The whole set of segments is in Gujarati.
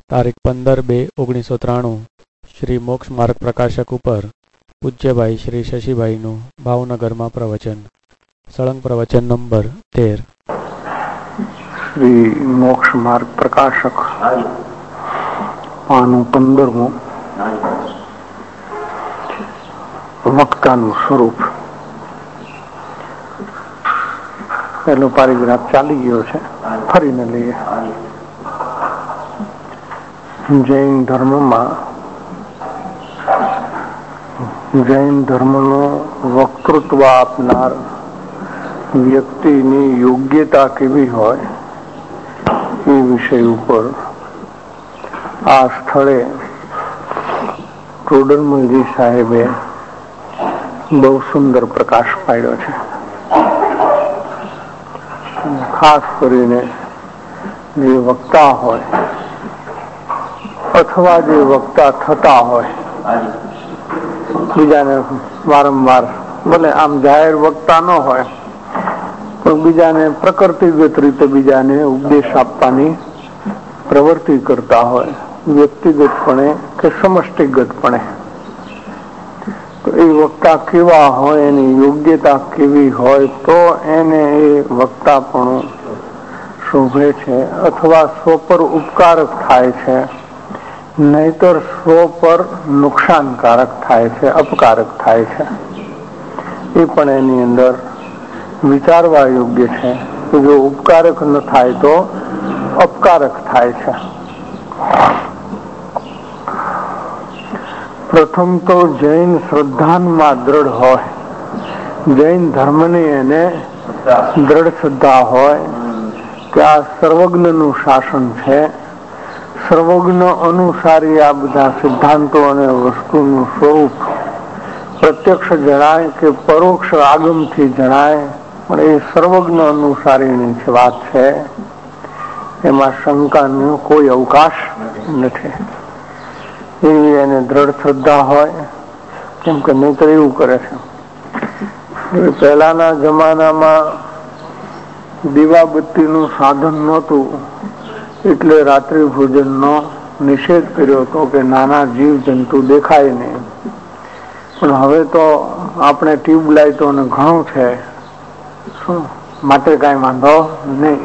તારીખ 15/2/1993 શ્રી મોક્ષ માર્ગ પ્રકાશક ઉપર પૂજ્યભાઈ શ્રી શશીભાઈનું ભાવનગરમાં પ્રવચન. સળંગ પ્રવચન નંબર 13. શ્રી મોક્ષ માર્ગ પ્રકાશક આનું 15મું વક્તાનું સ્વરૂપ. પહેલો પેરેગ્રાફ ચાલી ગયો છે, ફરીને લઈએ. જૈન ધર્મનું વક્તૃત્વ આપનાર વ્યક્તિની યોગ્યતા કેવી હોય એ વિષય ઉપર આ સ્થળે ટોડરમલજી સાહેબે બહુ સુંદર પ્રકાશ પાડ્યો છે. ખાસ કરીને જે વક્તા હોય અથવા જે વક્તા થતા હોય, બીજાને વારંવાર, ભલે આમ જાહેર વક્તા ન હોય પણ બીજાને પ્રકૃતિગત રીતે બીજાને ઉપદેશ આપવાની પ્રવૃત્તિ કરતા હોય, વ્યક્તિગતપણે કે સમષ્ટિગતપણે, તો એ વક્તા કેવા હોય, એની યોગ્યતા કેવી હોય તો એને એ વક્તાપણું શોભે છે અથવા સ્વ પર ઉપકારક થાય છે, નહીતર સ્વ પર નુકસાનકારક થાય છે, અપકારક થાય છે. એ પણ એની અંદર વિચારવા યોગ્ય છે કે જો ઉપકારક ન થાય તો અપકારક થાય છે. પ્રથમ તો જૈન શ્રદ્ધામાં દ્રઢ હોય, જૈન ધર્મની એને દ્રઢ શ્રદ્ધા હોય કે આ સર્વજ્ઞનું શાસન છે, સર્વજ્ઞ અનુસારી આ બધા સિદ્ધાંતો અને વસ્તુનું સ્વરૂપ પ્રત્યક્ષ જણાય કે પરોક્ષ આગમથી જણાય, પણ એ સર્વજ્ઞ અનુસારીની વાત છે, એમાં શંકાનો કોઈ અવકાશ નથી. એવી એને દ્રઢ શ્રદ્ધા હોય, કેમ કે નહીતર એવું કરે છે. પહેલાના જમાનામાં દીવાબત્તીનું સાધન નહોતું એટલે રાત્રિ ભોજનનો નિષેધ કર્યો હતો કે નાના જીવ જંતુ દેખાય નહીં. પણ હવે તો આપણે ટ્યુબલાઇટો ને ઘણું છે, શું માટે કઈ વાંધો નહીં,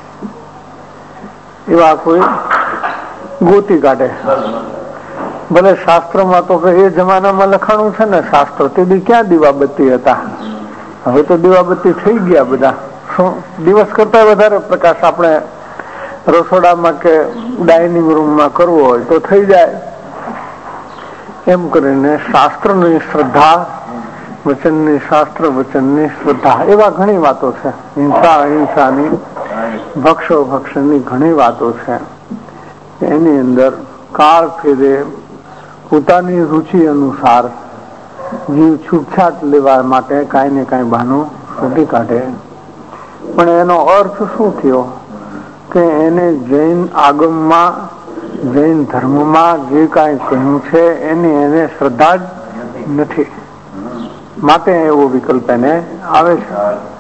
એવા કોઈ ગોતી કાઢે. ભલે શાસ્ત્રમાં તો એ જમાનામાં લખાણું છે ને, શાસ્ત્ર તે દી ક્યાં દીવાબત્તી હતા, હવે તો દીવાબત્તી થઈ ગયા બધા. શું દિવસ કરતા વધારે પ્રકાશ આપણે રસોડામાં કે ડાઇનિંગ રૂમમાં કરવો હોય તો થઈ જાય. એમ કરીને શાસ્ત્રની શ્રદ્ધા, વચનની શાસ્ત્ર વચનની શ્રદ્ધા, એવા ઘણી વાતો છે. હિંસા અહિંસાની, ભક્ષો ભક્ષની ઘણી વાતો છે. એની અંદર કાળ ફેરે પોતાની રુચિ અનુસાર જીવ છૂટછાટ લેવા માટે કાંઈ ને કાંઈ બહાનું શોધી કાઢે. પણ એનો અર્થ શું થયો કે એને જૈન આગમમાં, જૈન ધર્મમાં જે કાંઈ કહ્યું છે એની એને શ્રદ્ધા જ નથી, માટે એવો વિકલ્પ એને આવે છે.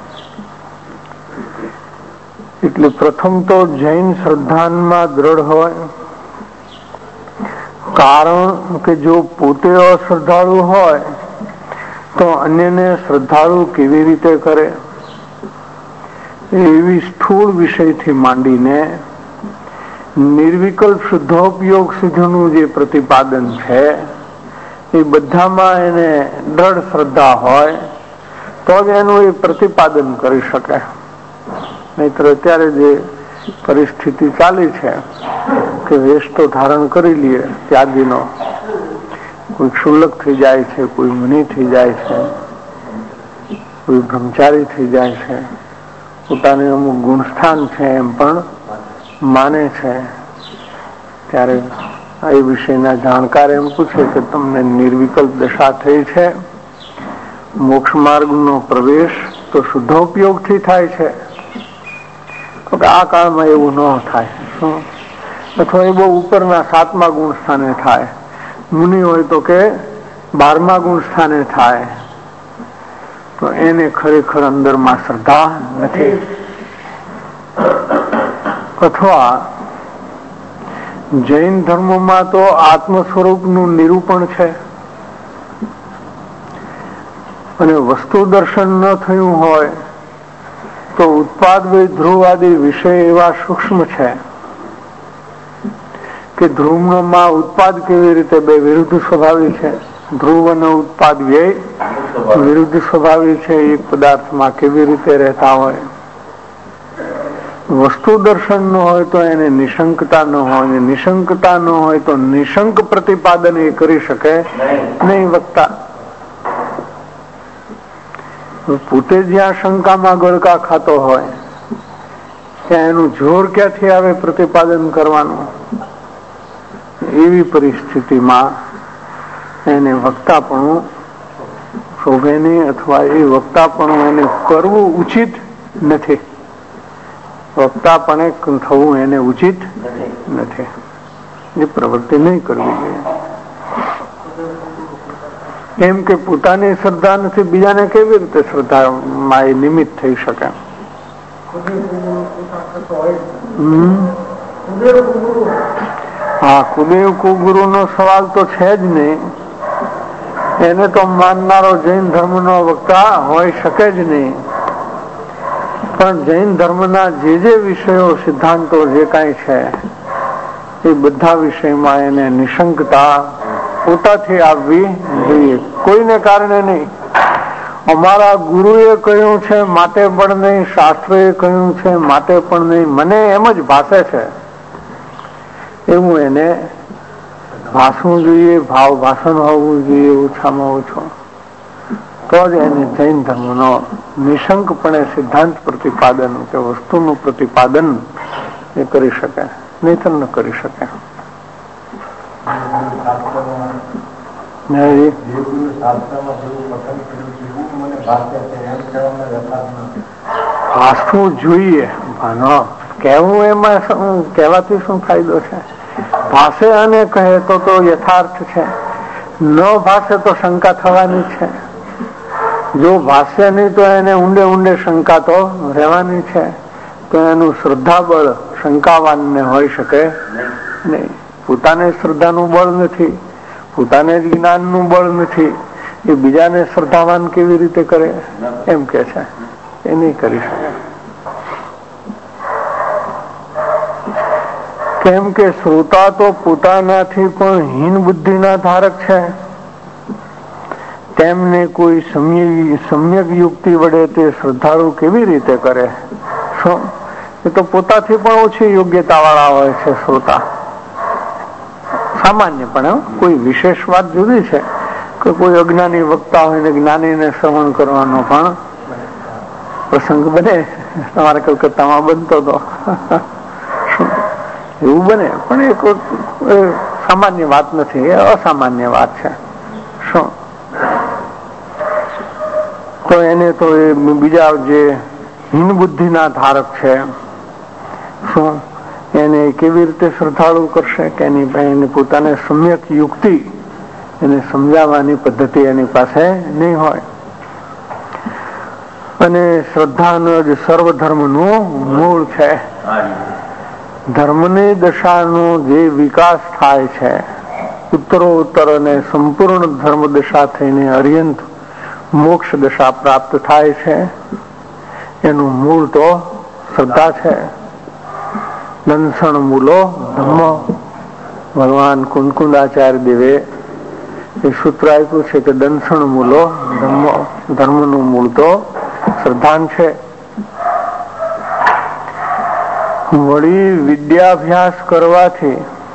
એટલે પ્રથમ તો જૈન શ્રદ્ધામાં દ્રઢ હોય, કારણ કે જો પોતે અશ્રદ્ધાળુ હોય તો અન્યને શ્રદ્ધાળુ કેવી રીતે કરે, એવી સ્થૂળ વિષયથી માંડીને નિર્વિકલ્પ શુદ્ધોપયોગ સુધીનું જે પ્રતિપાદન છે એ બધામાં એને દ્રઢ શ્રદ્ધા હોય તો જ એનું એ પ્રતિપાદન કરી શકે. નહીતર અત્યારે જે પરિસ્થિતિ ચાલી છે કે વેશ તો ધારણ કરી લઈએ ત્યાગીનો, કોઈ ક્ષુલ્લક થઈ જાય છે, કોઈ મુનિ થઈ જાય છે, કોઈ બ્રહ્મચારી થઈ જાય છે, પોતાને અમુક ગુણસ્થાન છે એમ પણ માને છે. ત્યારે એ વિષયના જાણકાર એમ પૂછે કે તમને નિર્વિકલ્પ દશા થઈ છે, મોક્ષ માર્ગનો પ્રવેશ તો શુદ્ધોપયોગથી થાય છે, તો આ કાળમાં એવું ન થાય. શું અથવા એ બહુ ઉપરના 7મા ગુણ સ્થાને થાય, મુનિ હોય તો કે 12મા ગુણ સ્થાને થાય, તો એને ખરેખર અંદરમાં શ્રદ્ધા નથી. અથવા જૈન ધર્મમાં તો આત્મ સ્વરૂપનું નિરૂપણ છે, અને વસ્તુ દર્શન ન થયું હોય તો ઉત્પાદ ધ્રુવાદી વિષય એવા સૂક્ષ્મ છે કે ધ્રુવમાં ઉત્પાદ કેવી રીતે બે વિરુદ્ધ સ્વભાવી છે, ધ્રુવ અને ઉત્પાદ વ્યય વિરુદ્ધ સ્વભાવી છે, એક પદાર્થમાં કેવી રીતે રહેતા હોય. વસ્તુ દર્શન ન હોય તો એને નિશંકતા ન હોય, નિશંકતા ન હોય તો નિશંક પ્રતિપાદન એ કરી શકે નહીં વક્તા. પોતે જ્યાં શંકામાં ગળકા ખાતો હોય ત્યાં એનું જોર ક્યાંથી આવે પ્રતિપાદન કરવાનું. એવી પરિસ્થિતિમાં એને વક્તાપણું શોભે નહીં, અથવા એ વક્તાપણું એને કરવું ઉચિત નથી. વક્તાપણે થવું એને ઉચિત નથી. એ પ્રવૃત્તિ નહીં કરવી જોઈએ. એમ કે પોતાની શ્રદ્ધા નથી, બીજાને કેવી રીતે શ્રદ્ધામાં એ નિમિત્ત થઈ શકે. હા, કુદેવ કુગુરુ નો સવાલ તો છે જ નહીં. એને તો માનનારો જૈન ધર્મ નો વક્તા હોઈ શકે જ નહીં. પણ જૈન ધર્મના જે વિષયો સિદ્ધાંતો જે કાંઈ છે એ બધા વિષયમાં એને નિશંકતા પોતાથી આવવી જોઈએ, કોઈને કારણે નહીં. અમારા ગુરુએ કહ્યું છે માટે પણ નહીં, શાસ્ત્રોએ કહ્યું છે માટે પણ નહીં, મને એમ જ ભાષે છે એવું એને ભાષવું જોઈએ, ભાવ ભાષણ હોવું જોઈએ ઓછામાં ઓછો. તો જ એને જૈન ધર્મનો નિશંકપણે સિદ્ધાંત પ્રતિપાદન કે વસ્તુનું પ્રતિપાદન એ કરી શકે, નહીંતર ન કરી શકે. ભાષવું જોઈએ, કહેવું એમાં કહેવાથી શું ફાયદો છે? ભાષે અને કહે તો યથાર્થ છે, ન ભાષે તો શંકા થવાની છે. જો ભાષ્ય નહીં તો એને ઊંડે ઊંડે શંકા તો રહેવાની છે. તો એનું શ્રદ્ધાબળ શંકાવાનને હોઈ શકે નહીં. પોતાને શ્રદ્ધાનું બળ નથી, પોતાને જ જ્ઞાનનું બળ નથી, એ બીજાને શ્રદ્ધાવાન કેવી રીતે કરે એમ કે છે, એ નહીં કરી શકે. કેમ કે શ્રોતા તો પોતાનાથી પણ હીન બુદ્ધિના ધારક છે. તેમને કોઈ સમ્યક યુક્તિ વડે તે શ્રદ્ધાળુ કેવી રીતે કરે? શું એ તો પોતાથી પણ ઓછી યોગ્યતા વાળા હોય છે શ્રોતા. સામાન્યપણે કોઈ વિશેષ વાત જુદી છે કે કોઈ અજ્ઞાની વક્તા હોય ને જ્ઞાનીને શ્રવણ કરવાનો પણ પ્રસંગ બને. તમારે કલકત્તામાં બનતો હતો એવું બને, પણ એ સામાન્ય વાત નથી, એ અસામાન્ય વાત છે. શું તો એને તો એ બીજા જે હીન બુદ્ધિના ધારક છે શું એને કેવી રીતે શ્રદ્ધાળુ કરશે કે એની પોતાને સમ્યક યુક્તિ એને સમજાવવાની પદ્ધતિ એની પાસે નહીં હોય. અને શ્રદ્ધાનો જ સર્વધર્મનું મૂળ છે. ધર્મની દશાનો જે વિકાસ થાય છે, ઉત્તરોત્તર અને સંપૂર્ણ ધર્મ દશા થઈને અર્યંત મોક્ષ દશા પ્રાપ્ત થાય છે, એનું મૂળ તો શ્રદ્ધા છે. દંસણ મૂલો ધમ્મ. ભગવાન કુંકુંદાચાર્ય દેવે એ સૂત્ર આપ્યું છે કે દંસણ મૂલો ધમ્મ. ધર્મનું મૂળ તો શ્રદ્ધા છે. વળી વિદ્યાભ્યાસ કરવાથી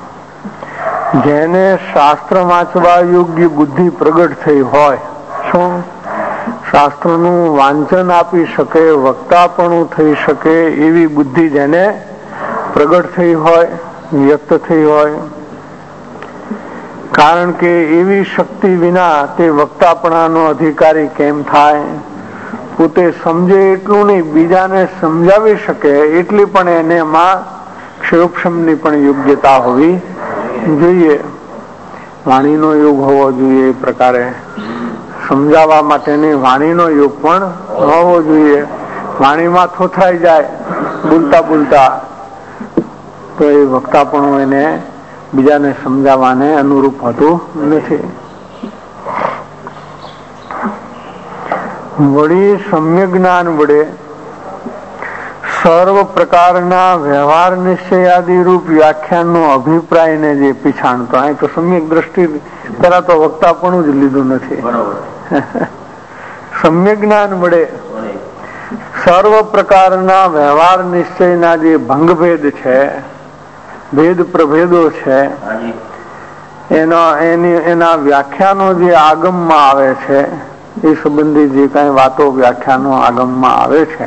જેને શાસ્ત્ર વાંચવા યોગ્ય બુદ્ધિ પ્રગટ થઈ હોય, શું શાસ્ત્રનું વાંચન આપી શકે, વક્તાપણું થઈ શકે એવી બુદ્ધિ જેને પ્રગટ થઈ હોય, વ્યક્ત થઈ હોય. કારણ કે એવી શક્તિ વિના તે વક્તાપણાનો અધિકારી કેમ થાય? પોતે સમજે એટલું નહીં, બીજાને સમજાવી શકે એટલી પણ એને એમાં ક્ષયોક્ષમની પણ યોગ્યતા હોવી જોઈએ. વાણીનો યોગ હોવો જોઈએ. એ પ્રકારે સમજાવવા માટેની વાણીનો યોગ પણ હોવો જોઈએ. વાણીમાં થોથાઈ જાય બોલતા બોલતા તો એ વક્તાપણું એને બીજાને સમજાવવાને અનુરૂપ હોતું નથી. વળી સમ્યક જ્ઞાન વડે સર્વ પ્રકારના વ્યવહાર નિશ્ચયાદી રૂપ વ્યાખ્યાનનો અભિપ્રાયને જે પીછાણતો, અહીં તો સમ્યક દ્રષ્ટિ પેલા તો વક્તા પણ જ લીધું નથી. સમ્યક જ્ઞાન વડે સર્વ પ્રકારના વ્યવહાર નિશ્ચયના જે ભંગભેદ છે, ભેદ પ્રભેદો છે, એના વ્યાખ્યાનો જે આગમમાં આવે છે, એ સંબંધી જે કઈ વાતો વ્યાખ્યાનો આગમમાં આવે છે,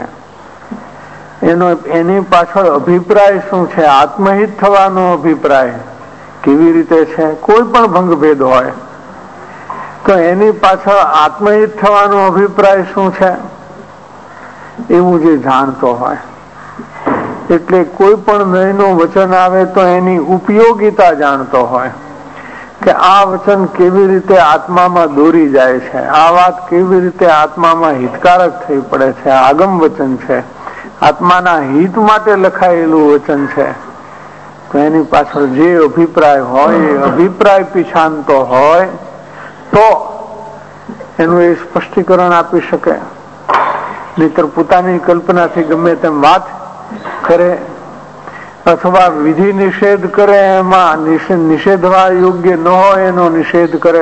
એની પાછળ અભિપ્રાય શું છે? આત્મહિત થવાનો અભિપ્રાય કેવી રીતે છે? કોઈ પણ ભંગભેદ હોય તો એની પાછળ આત્મહિત થવાનો અભિપ્રાય શું છે એવું જે જાણતો હોય, એટલે કોઈ પણ નયનું વચન આવે તો એની ઉપયોગિતા જાણતો હોય કે આ વચન કેવી રીતે આત્મામાં દોરી જાય છે, આ વાત કેવી રીતે આત્મામાં હિતકારક થઈ પડે છે, આગમ વચન છે, આત્માના હિત માટે લખાયેલું વચન છે, તો એની પાછળ જે અભિપ્રાય હોય એ અભિપ્રાય પીછાનતો હોય તો એનું એ સ્પષ્ટીકરણ આપી શકે. નહીતર પોતાની કલ્પનાથી ગમે તેમ વાત કરે અથવા વિધિ નિષેધ કરે, એમાં નિષેધવા યોગ્ય ન હોય એનો નિષેધ કરે,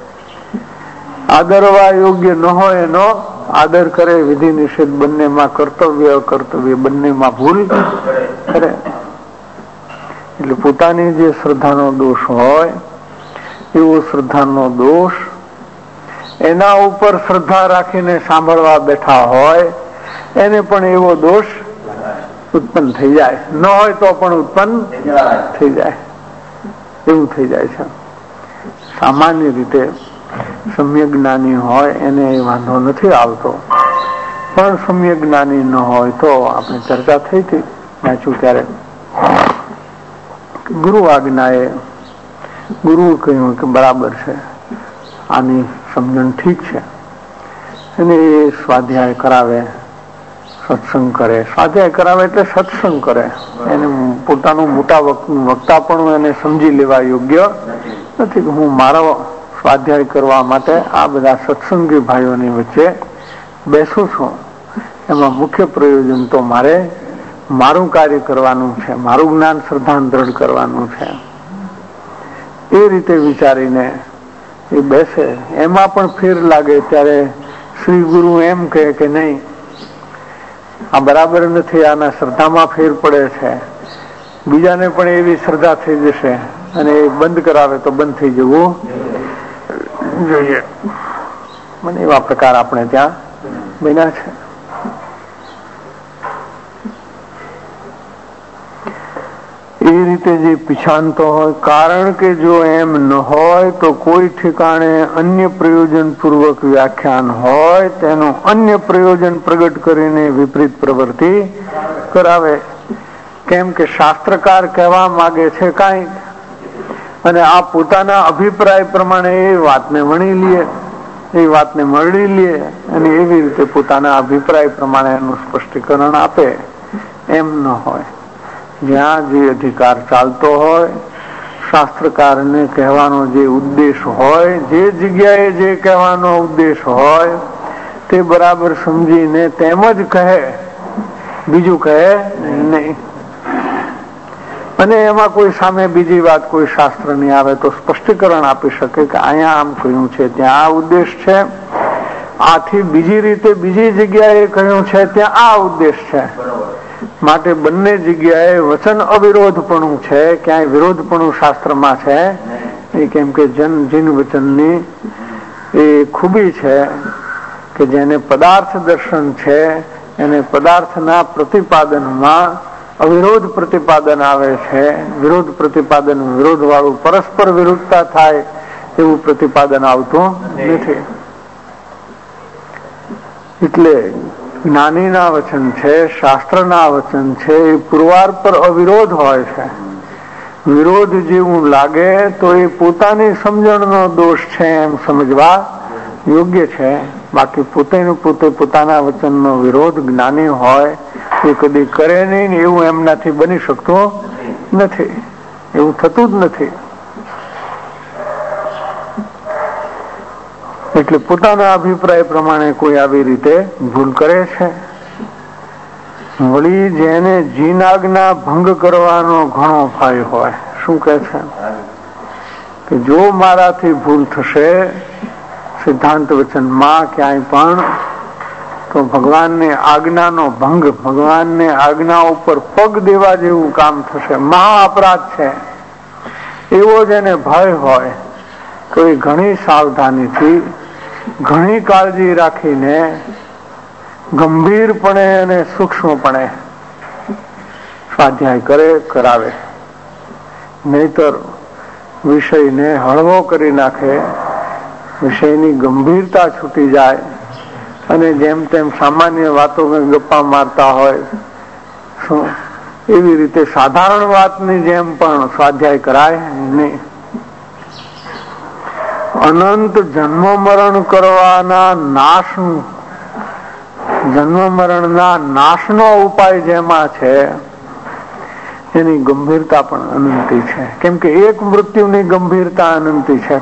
આદરવા યોગ્ય ન હોય એનો આદર કરે. વિધિ નિષેધ બંનેમાં, કર્તવ્ય અકર્તવ્ય બંનેમાં ભૂલ કરે. એટલે પોતાની જે શ્રદ્ધાનો દોષ હોય એવો શ્રદ્ધાનો દોષ એના ઉપર શ્રદ્ધા રાખીને સાંભળવા બેઠા હોય એને પણ એવો દોષ ઉત્પન્ન થઈ જાય, ન હોય તો પણ ઉત્પન્ન થઈ જાય, એવું થઈ જાય છે. સામાન્ય રીતે સમ્યક જ્ઞાની હોય એને એ વાંધો નથી આવતો, પણ સમ્યક જ્ઞાની ન હોય તો આપણે ચર્ચા થઈ હતી વાંચ્યું ત્યારે ગુરુ આજ્ઞાએ ગુરુ કહ્યું કે બરાબર છે, આની સમજણ ઠીક છે, અને એ સ્વાધ્યાય કરાવે, સત્સંગ કરે. સ્વાધ્યાય કરાવે એટલે સત્સંગ કરે, એને પોતાનું મોટા વક્તાપણું એને સમજી લેવા યોગ્ય નથી કે હું મારો સ્વાધ્યાય કરવા માટે આ બધા સત્સંગી ભાઈઓની વચ્ચે બેસું છું, એમાં મુખ્ય પ્રયોજન તો મારે મારું કાર્ય કરવાનું છે, મારું જ્ઞાન શ્રદ્ધાન દ્રઢ કરવાનું છે. એ રીતે વિચારીને એ બેસે. એમાં પણ ફેર લાગે ત્યારે શ્રી ગુરુ એમ કહે કે નહીં, આ બરાબર નથી, આના શ્રદ્ધામાં ફેર પડે છે, બીજાને પણ એવી શ્રદ્ધા થઈ જશે, અને એ બંધ કરાવે તો બંધ થઈ જવું જોઈએ. મને એવા પ્રકાર આપણે ત્યાં બન્યા છે. એ રીતે જે પીછાનતો હોય, કારણ કે જો એમ ન હોય તો કોઈ ઠેકાણે અન્ય પ્રયોજન પૂર્વક વ્યાખ્યાન હોય તેનું અન્ય પ્રયોજન પ્રગટ કરીને વિપરીત પ્રવૃત્તિ કરાવે. કેમ કે શાસ્ત્રકાર કહેવા માંગે છે કાંઈ, અને આ પોતાના અભિપ્રાય પ્રમાણે એ વાતને વણી લે, એ વાતને મળી લે, અને એવી રીતે પોતાના અભિપ્રાય પ્રમાણે એનું સ્પષ્ટીકરણ આપે. એમ ન હોય. જ્યાં જે અધિકાર ચાલતો હોય, શાસ્ત્રકારને કહેવાનો જે ઉદ્દેશ હોય, જે જગ્યાએ જે કહેવાનો ઉદ્દેશ હોય તે બરાબર સમજીને તેમ જ કહે, બીજું કહે નહીં. અને એમાં કોઈ સામે બીજી વાત કોઈ શાસ્ત્રની આવે તો સ્પષ્ટીકરણ આપી શકે કે અહીંયા આમ કહ્યું છે, ત્યાં આ ઉદ્દેશ છે, આથી બીજી રીતે બીજી જગ્યાએ કહ્યું છે ત્યાં આ ઉદ્દેશ છે. માટે બંને જગ્યાએ વચન અવિરોધપણું છે, ક્યાંય વિરોધપણું શાસ્ત્રમાં છે. એ કેમ કે જીન વચનની એ ખૂબી છે કે જેને પદાર્થ દર્શન છે એને પદાર્થના પ્રતિપાદનમાં અવિરોધ પ્રતિપાદન આવે છે. વિરોધ પ્રતિપાદન વિરોધ વાળું પરસ્પર વિરુદ્ધતા થાય એવું પ્રતિપાદન આવતું નથી. એટલે જ્ઞાનીના વચન છે, શાસ્ત્રના વચન છે, એ પુરવાર પર અવિરોધ હોય છે. વિરોધ જેવું લાગે તો એ પોતાની સમજણનો દોષ છે એમ સમજવા યોગ્ય છે. બાકી પોતે પોતાના વચનનો વિરોધ જ્ઞાની હોય એ કદી કરે નહીં, એવું એમનાથી બની શકતું નથી. એવું થતું જ નથી. એટલે પોતાના અભિપ્રાય પ્રમાણે કોઈ આવી રીતે ભૂલ કરે છે. વળી જેને જીનાજ્ઞા ભંગ કરવાનો ઘણો ભય હોય, શું કે છે કે જો મારાથી ભૂલ થશે સિદ્ધાંત વચનમાં ક્યાંય પણ, તો ભગવાનની આજ્ઞાનો ભંગ, ભગવાનની આજ્ઞા ઉપર પગ દેવા જેવું કામ થશે, મહા અપરાધ છે, એવો જેને ભય હોય તો એ ઘણી સાવધાનીથી, ઘણી કાળજી રાખીને, ગંભીરપણે અને સૂક્ષ્મપણે સ્વાધ્યાય કરે, કરાવે. નહીતર વિષયને હળવો કરી નાખે, વિષયની ગંભીરતા છૂટી જાય અને જેમ તેમ સામાન્ય વાતો ગપ્પા મારતા હોય, શું એવી રીતે સાધારણ વાતની જેમ પણ સ્વાધ્યાય કરાય નહીં. અનંત જન્મ મરણ કરવાના નાશનું, જન્મ મરણના નાશનો ઉપાય જેમાં છે એની ગંભીરતા પણ અનંતી છે. કેમ કે એક મૃત્યુની ગંભીરતા અનંતી છે.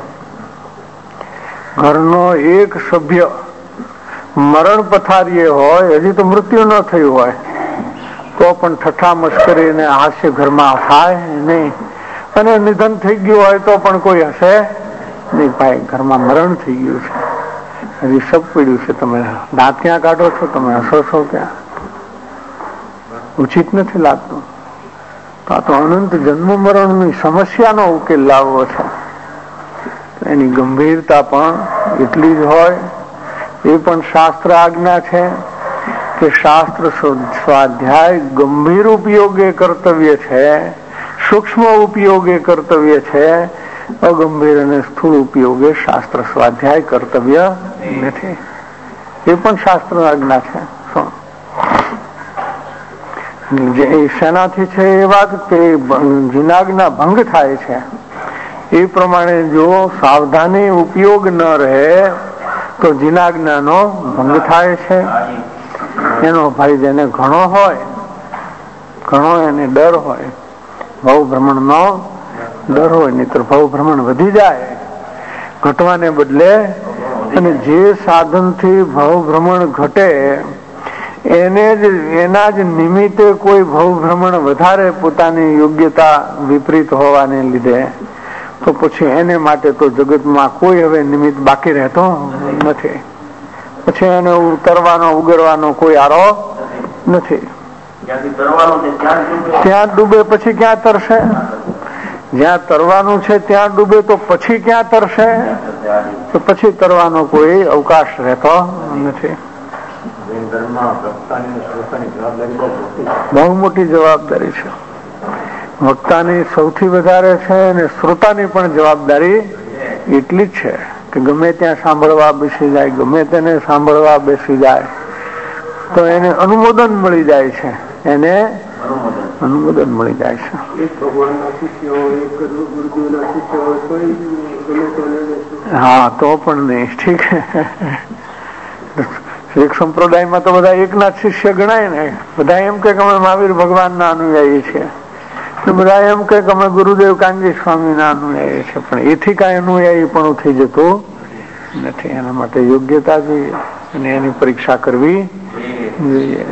ઘરનો એક સભ્ય મરણ પથારીએ હોય, હજી તો મૃત્યુ ન થયું હોય, તો પણ ઠઠ્ઠા મશ્કરી અને હાસ્ય ઘરમાં થાય નહીં, અને નિધન થઈ ગયું હોય તો પણ કોઈ હશે નહીં, ભાઈ ઘરમાં મરણ થઈ ગયું છે, હજી સબ પીડ્યું છે, તમે દાંત ક્યાં કાઢો છો, તમે હસો છો ક્યાં, ઉચિત નથી લાગતું. તો આ તો અનંત જન્મ મરણની સમસ્યાનો ઉકેલ લાવવો છે. એની ગંભીરતા પણ એટલી જ હોય. એ પણ શાસ્ત્ર આજ્ઞા છે કે શાસ્ત્ર સ્વાધ્યાય ગંભીર ઉપયોગે કર્તવ્ય છે, સૂક્ષ્મ ઉપયોગે કર્તવ્ય છે, અગંભીર અને સ્થૂળ ઉપયોગે શાસ્ત્ર સ્વાધ્યાય કર્તવ્ય નથી. એ પણ શાસ્ત્ર આજ્ઞા છે. એ શેનાથી છે એ વાત કે જીનાજ્ઞા ભંગ થાય છે. એ પ્રમાણે જો સાવધાની ઉપયોગ ન રહે તો જીનાજ્ઞાનો ભંગ થાય છે. એનો ભાઈ જેને ઘણો હોય, ઘણો એને ડર હોય, ભવ ભ્રમણનો ડર હોય, નહીતર ભવ ભ્રમણ વધી જાય ઘટવાને બદલે, અને જે સાધનથી ભવ ભ્રમણ ઘટે એના જ નિમિત્તે કોઈ ભવ ભ્રમણ વધારે પોતાની યોગ્યતા વિપરીત હોવાને લીધે, તો પછી એને માટે તો જગતમાં કોઈ હવે નિમિત્ત બાકી રહેતો નથી. પછી એને ઉતરવાનો ઉગરવાનો કોઈ આરો નથી. ત્યાં ડૂબે પછી ક્યાં તરશે? જ્યાં તરવાનું છે ત્યાં ડૂબે તો પછી ક્યાં તરશે? તો પછી તરવાનો કોઈ અવકાશ રહેતો નથી. બહુ મોટી જવાબદારી છે. વક્તાની સૌથી વધારે છે, અને શ્રોતાની પણ જવાબદારી એટલી જ છે કે ગમે ત્યાં સાંભળવા બેસી જાય, ગમે તેને સાંભળવા બેસી જાય તો એને અનુમોદન મળી જાય છે, એને અનુમોદન મળી જાય છે. હા, તો પણ નહીં. ઠીક. એક સંપ્રદાયમાં તો બધા એકના શિષ્ય ગણાય ને. બધા એમ કે અમે મહાવીર ભગવાનના અનુયાયી છે, બધા એમ કે અમે ગુરુદેવ કાનજી સ્વામીના અનુયાયી છે, પણ એથી કાંઈ અનુયાયી પણ થઈ જતું નથી. એના માટે યોગ્યતા જોઈએ અને એની પરીક્ષા કરવી જોઈએ.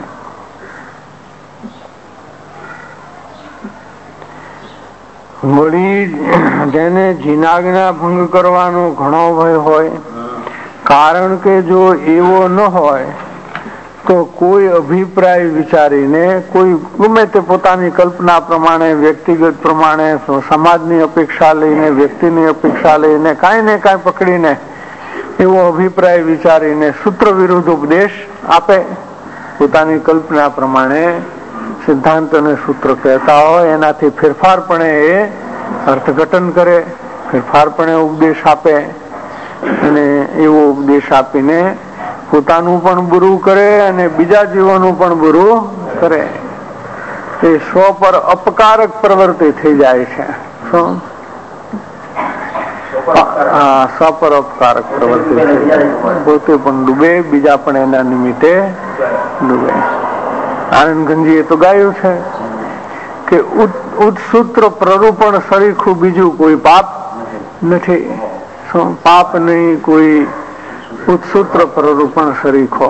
વળી જેને જીનાજ્ઞા ભંગ કરવાનો ઘણો ભય હોય, કારણ કે જો એવો ન હોય તો કોઈ અભિપ્રાય વિચારીને, કોઈ ગમે તે પોતાની કલ્પના પ્રમાણે, વ્યક્તિગત પ્રમાણે, સમાજની અપેક્ષા લઈને, વ્યક્તિની અપેક્ષા લઈને, કાંઈ ને કાંઈ પકડીને એવો અભિપ્રાય વિચારીને સૂત્ર વિરુદ્ધ ઉપદેશ આપે. પોતાની કલ્પના પ્રમાણે સિદ્ધાંત અને સૂત્ર કહેતા હોય, એનાથી ફેરફારપણે એ અર્થઘટન કરે, ફેરફારપણે ઉપદેશ આપે, અને એવો ઉપદેશ આપીને પોતાનું પણ બુરું કરે અને બીજા જીવોનું પણ બુરું કરે. એ સ્વ પર અપકારક પ્રવૃત્તિ થઈ જાય છે. શું? સ્વ પર અપકારક પ્રવૃત્તિ થઈ જાય. પોતે પણ ડૂબે, બીજા પણ એના નિમિત્તે ડૂબે. આનંદ ગંજીએ તો ગાયું છે કે ઉત્સૂત્ર પ્રરૂપણ સરીખું બીજું કોઈ પાપ નથી. પાપ નહીં કોઈ ઉત્સૂત્ર પ્રરૂપણ સરીખો.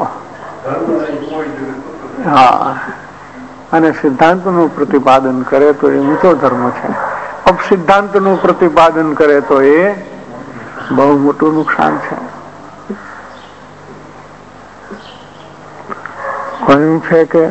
હા, અને સિદ્ધાંતનું પ્રતિપાદન કરે તો એ ઊંચો ધર્મ છે. અપસિદ્ધાંતનું પ્રતિપાદન કરે તો એ બહુ મોટું નુકસાન છે. કહ્યું છે કે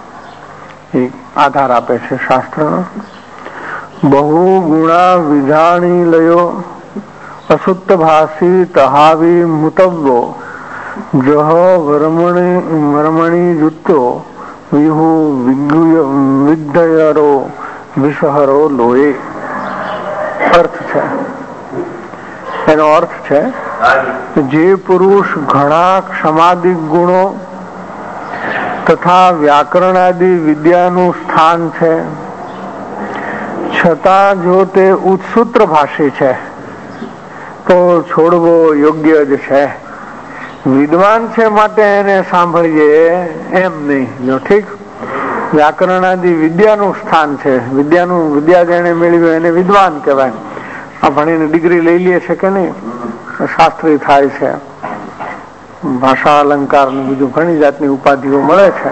આધાર આપે છે શાસ્ત્ર. બહુ ગુણા વિધાણી લયો અસુપ્ત ભાષી તહાવી મુતવ્વો જહ વર્મણી જુત્તો વિહુ વિદ્યરો વિષહરો લોહે. અર્થ છે, એનો અર્થ છે જે પુરુષ ઘણા ક્ષમાદિક ગુણો તથા વ્યાકરણાદિ વિદ્યાનું સ્થાન છે, છતાં જો તે ઉત્સૂત્ર ભાષી છે તો છોડવો યોગ્ય જ છે. વિદ્વાન છે માટે એને સાંભળીએ એમ નહીં. જો ઠીક વ્યાકરણાદિ વિદ્યાનું સ્થાન છે, વિદ્યા જેને મેળવ્યું એને વિદ્વાન કહેવાય. આ ભણીને ડિગ્રી લઈ લે છે કે નહીં, શાસ્ત્રી થાય છે, ભાષા અલંકાર ને બીજું ઘણી જાતની ઉપાધિઓ મળે છે.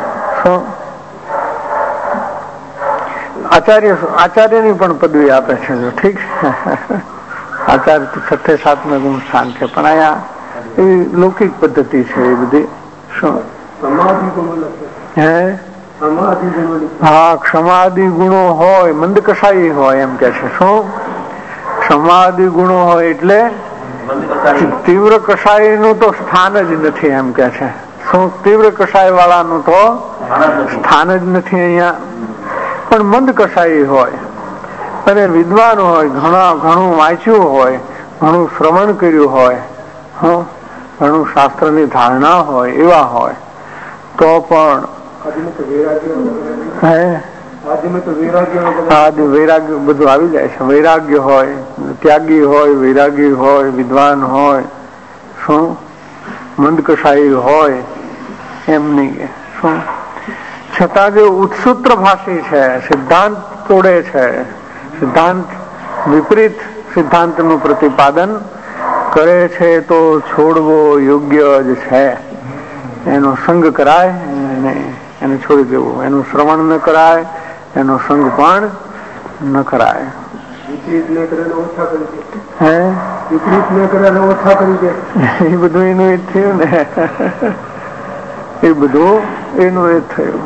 આચાર્યની પણ પદવી આપે છે. જો ઠીક આચાર્ય તો 6-7 ગુણ સ્થાન છે, પણ અહીંયા એવી લૌકિક પદ્ધતિ છે એ બધી. શું હે? હા, ક્ષમાદિ ગુણો હોય, મંદ કસાઈ હોય એમ કે છે. શું ક્ષમાદિ ગુણો હોય એટલે તીવ્ર કસાઈ નું તો સ્થાન જ નથી એમ કે છે. શું તીવ્ર કસાઈ વાળાનું તો સ્થાન જ નથી અહીંયા. પણ મંદ કસાઈ હોય અને વિદ્વાન હોય, ઘણું વાંચ્યું હોય, ઘણું શ્રવણ કર્યું હોય, ઘણું શાસ્ત્રની ધારણા હોય, એવા હોય તો પણ વૈરાગ્ય બધું આવી જાય છે. વૈરાગ્ય હોય, ત્યાગી હોય, વૈરાગી હોય, વિદ્વાન હોય, શું મંદ કસાઈ હોય એમ નહીં. શું છતાં જે ઉત્સૂત્ર ભાષી છે, સિદ્ધાંત તોડે છે, સિદ્ધાંત વિપરીત સિદ્ધાંતનું પ્રતિપાદન કરે છે તો છોડવો યોગ્ય જ છે. એનો સંગ કરાય અને એને છોડી દેવું. એનું શ્રવણ ન કરાય, એનો સંગ પણ ન કરાય. એ બધું એનું એ થયું ને, એ બધું એનું એ થયું.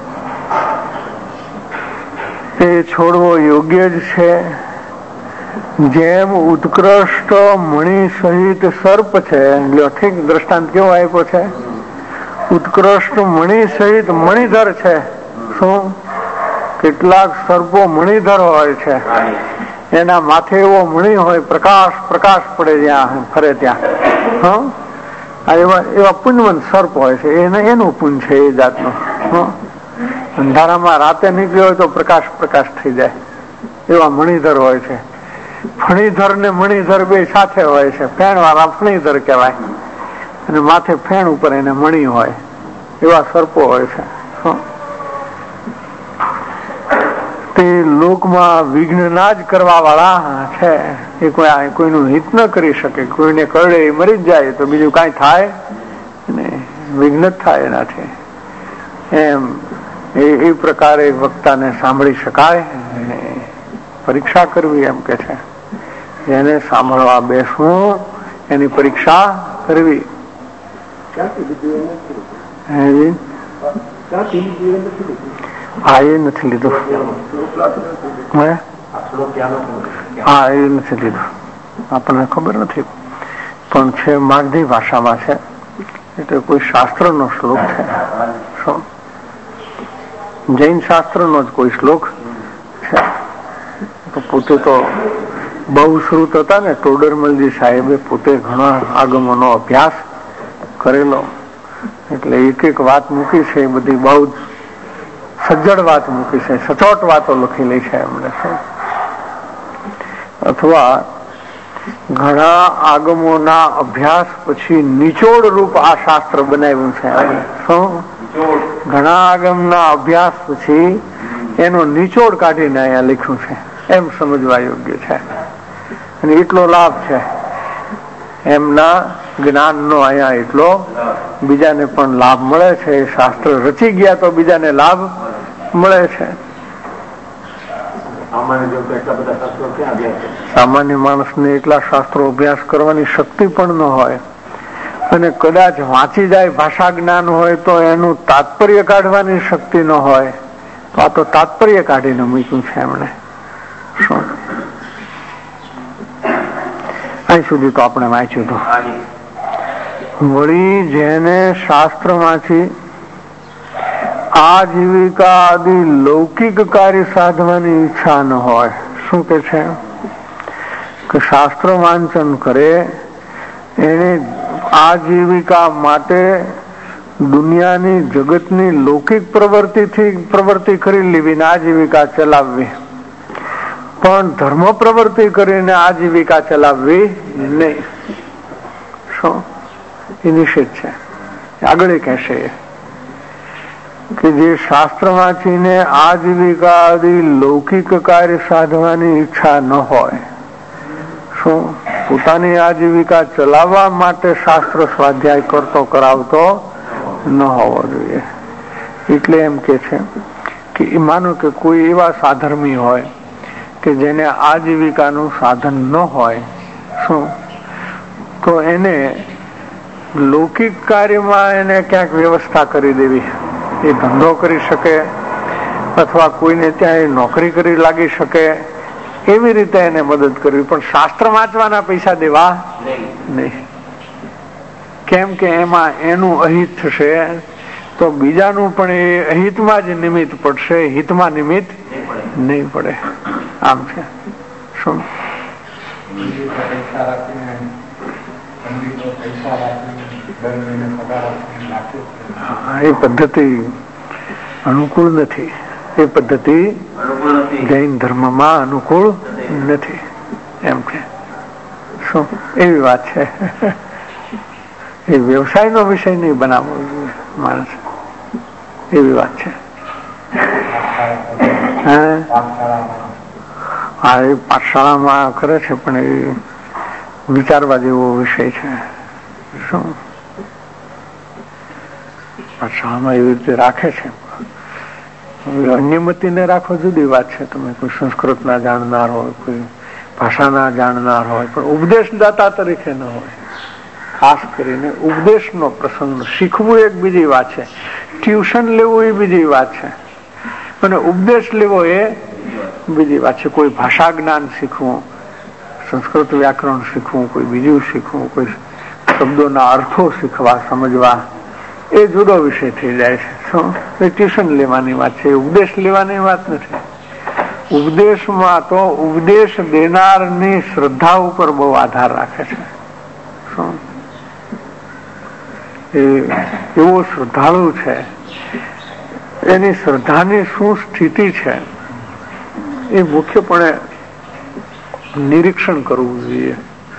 એ છોડવો યોગ્ય જ છે. જેમ ઉત્કૃષ્ટ મણિ સહિત સર્પ છે. ઠીક દ્રષ્ટાંત કેવો આપ્યો છે? ઉત્કૃષ્ટ મણિ સહિત મણિધર છે. શું કેટલાક સર્પો મણિધર હોય છે, એના માથે એવો મણિ હોય, પ્રકાશ પડે જ્યાં ફરે ત્યાં. એવા પુંજવંત સર્પ હોય છે. એનું પુંજ છે એ જાતનું. અંધારામાં રાતે નીકળ્યો હોય તો પ્રકાશ થઈ જાય એવા મણિધર હોય છે. ફણીધર ને મણિધર બે સાથે હોય છે. ફેણ વાળા ફણીધર કહેવાય અને માથે ફેણ ઉપર એને મણી હોય, એવા સર્પો હોય છે. તે લોકમાં વિઘ્ન ના જ કરવા વાળા છે. એ કોઈનું હિત ન કરી શકે. કોઈને કરડે એ મરી જ જાય તો બીજું કાંઈ થાય ને, વિઘ્ન જ થાય એનાથી. એમ એ પ્રકારે વક્તાને સાંભળી શકાય અને પરીક્ષા કરવી એમ કે છે. જેને સાંભળવા બેસવું એની પરીક્ષા કરવી. હા, એ નથી લીધું. હા, એ નથી લીધું. આપણને ખબર નથી, પણ છે માગધી ભાષામાં છે. એટલે કોઈ શાસ્ત્રનો શ્લોક છે. જૈન શાસ્ત્રનો જ કોઈ શ્લોક છે. પોતે તો બહુ શ્રુત હતા ને, ટોડરમલજી સાહેબે પોતે ઘણા આગમોનો અભ્યાસ કરેલો. એટલે એક વાત મૂકી છે, એ બધી બહુ સજ્જડ વાત મૂકી છે, સચોટ વાતો લખેલી છે એમણે. અથવા ઘણા આગમોના અભ્યાસ પછી નિચોડ રૂપ આ શાસ્ત્ર બનાવ્યું છે. ઘણા આગમના અભ્યાસ પછી એનો નિચોડ કાઢીને અહીંયા લખ્યું છે, એમ સમજવા યોગ્ય છે. અને એટલો લાભ છે એમના જ્ઞાનનો અહીંયા એટલો બીજાને પણ લાભ મળે છે. શાસ્ત્ર રચી ગયા તો બીજાને લાભ મળે છે. સામાન્ય માણસને એટલા શાસ્ત્રો અભ્યાસ કરવાની શક્તિ પણ ન હોય, અને કદાચ વાંચી જાય, ભાષા જ્ઞાન હોય તો એનું તાત્પર્ય કાઢવાની શક્તિ ન હોય. તો આ તો તાત્પર્ય કાઢીને મૂક્યું છે એમણે. શું અહીં સુધી તો આપણે વાંચ્યું હતું. વળી જેને શાસ્ત્રમાંથી આજીવિકા આદિ લૌકિક કાર્ય સાધવાની ઈચ્છા ન હોય, શું કે છે કે શાસ્ત્ર વાંચન કરે એને આજીવિકા માટે દુનિયાની જગતની લૌકિક પ્રવૃત્તિ કરી લેવી ને આજીવિકા ચલાવવી, પણ ધર્મ પ્રવૃત્તિ કરીને આજીવિકા ચલાવવી નહીં. શું એ નિષેધ છે. આગળ કહેશે કે જે શાસ્ત્ર વાંચીને આજીવિકા આદિ લૌકિક કાર્ય સાધવાની ઈચ્છા ન હોય, શું પોતાની આજીવિકા ચલાવવા માટે શાસ્ત્ર સ્વાધ્યાય કરતો કરાવતો ન હોવો જોઈએ. એટલે એમ કે છે કે માનો કે કોઈ એવા સાધર્મી હોય કે જેને આજીવિકાનું સાધન ન હોય, શું તો એને લૌકિક કાર્યમાં એને ક્યાંક વ્યવસ્થા કરી દેવી. એ ધંધો કરી શકે અથવા કોઈને ત્યાં નોકરી કરી લાગી શકે, એવી રીતે એને મદદ કરવી, પણ શાસ્ત્ર વાંચવાના પૈસા દેવા નહીં. કેમ કે એમાં એનું અહિત થશે તો બીજાનું પણ એ અહિતમાં જ નિમિત્ત પડશે, હિતમાં નિમિત્ત નહીં પડે. આમ છે. શું એ પદ્ધતિ અનુકૂળ નથી. એ પદ્ધતિ જૈન ધર્મમાં અનુકૂળ નથી. એમ છે. શું એવી વાત છે. એ વ્યવસાયનો વિષય નહીં બનાવવો જોઈએ માણસ, એવી વાત છે. હા, એ પાઠશાળામાં કરે છે પણ એ વિચારવા જેવો વિષય છે. શું પાઠશાળામાં એવી રીતે રાખે છે. અન્યમતીને રાખો જુદી વાત છે. તમે કોઈ સંસ્કૃત ના જાણનાર હોય, કોઈ ભાષાના જાણનાર હોય, પણ ઉપદેશદાતા તરીકે ન હોય. ખાસ કરીને ઉપદેશનો પ્રસંગ શીખવું એક બીજી વાત છે, ટ્યુશન લેવું એ બીજી વાત છે, અને ઉપદેશ લેવો એ બીજી વાત છે. કોઈ ભાષા જ્ઞાન શીખવું, સંસ્કૃત વ્યાકરણ શીખવું, કોઈ બીજું શીખવું, કોઈ શબ્દોના અર્થો શીખવા સમજવા, એ જુદો વિષય થઈ જાય છે. શું એ ટ્યુશન લેવાની વાત છે, ઉપદેશ લેવાની વાત નથી. ઉપદેશમાં તો ઉપદેશ દેનારની શ્રદ્ધા ઉપર બહુ આધાર રાખે છે. શું એવો શ્રદ્ધાળુ છે, એની શ્રદ્ધાની શું સ્થિતિ છે એ મુખ્યપણે નિરીક્ષણ કરવું જોઈએ.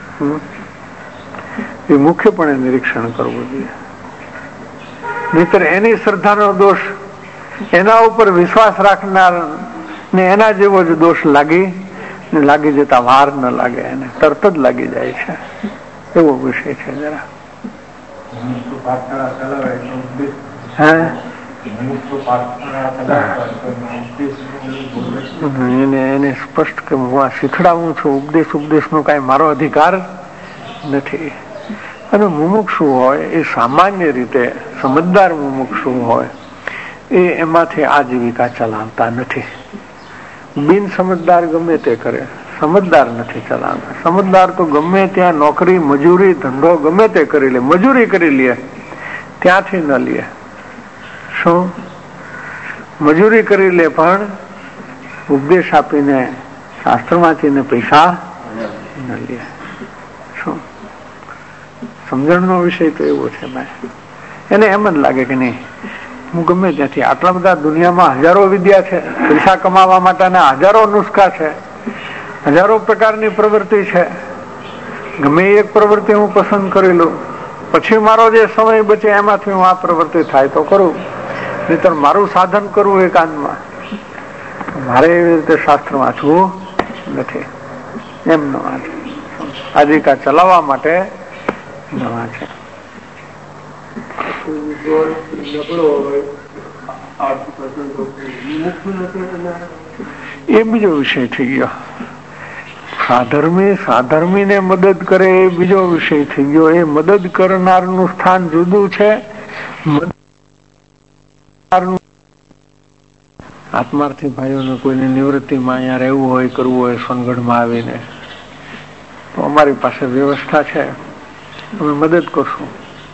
એ મુખ્યપણે નિરીક્ષણ કરવું જોઈએ. નહીતર એની શ્રદ્ધાનો દોષ એના ઉપર વિશ્વાસ રાખનાર ને એના જેવો જ દોષ લાગી જતા વાર ન લાગે, એને તરત જ લાગી જાય છે. એવો વિષય છે જરા. એને સ્પષ્ટ કે હું આ શીખડાવું છું, ઉપદેશ નું કઈ મારો અધિકાર નથી. અને મુમુક્ષુ હોય એ સામાન્ય રીતે સમજદાર મુમુક્ષુ હોય એ એમાંથી આજીવિકા ચલાવતા નથી. બિન સમજદાર ગમે તે કરે, સમજદાર નથી ચલાવતા. સમજદાર તો ગમે ત્યાં નોકરી, મજૂરી, ધંધો ગમે તે કરી લે, મજૂરી કરી લે, ત્યાંથી ન લે. શું મજૂરી કરી લે પણ ઉપદેશ આપીને શાસ્ત્ર વાંચીને પૈસા ન લે. શું સમજણનો વિષય તો એવો છે ભાઈ. એને એમ જ લાગે કે નહીં, હું ગમે ત્યાંથી, આટલા બધા દુનિયામાં હજારો વિદ્યા છે, પૈસા કમાવા માટેના હજારો નુસ્ખા છે, હજારો પ્રકારની પ્રવૃત્તિ છે. ગમે એક પ્રવૃત્તિ હું પસંદ કરી લઉં, પછી મારો જે સમય બચે એમાંથી હું આ પ્રવૃત્તિ થાય તો કરું, નહીતર મારું સાધન કરવું એકાંતમાં. મારે એવી રીતે શાસ્ત્ર વાંચવું નથી, એમ ન વાંચે. આજીવિકા ચલાવવા માટે ન વાંચે. એ બીજો વિષય થઈ ગયો. સાધર્મી ને મદદ કરે એ બીજો વિષય થઈ ગયો. એ મદદ કરનારનું સ્થાન જુદું છે. આત્માર્થી ભાઈઓને કોઈને નિવૃત્તિમાં અહીંયા રહેવું હોય, કરવું હોય, સોનગઢમાં આવીને, તો અમારી પાસે વ્યવસ્થા છે, અમે મદદ કરશું.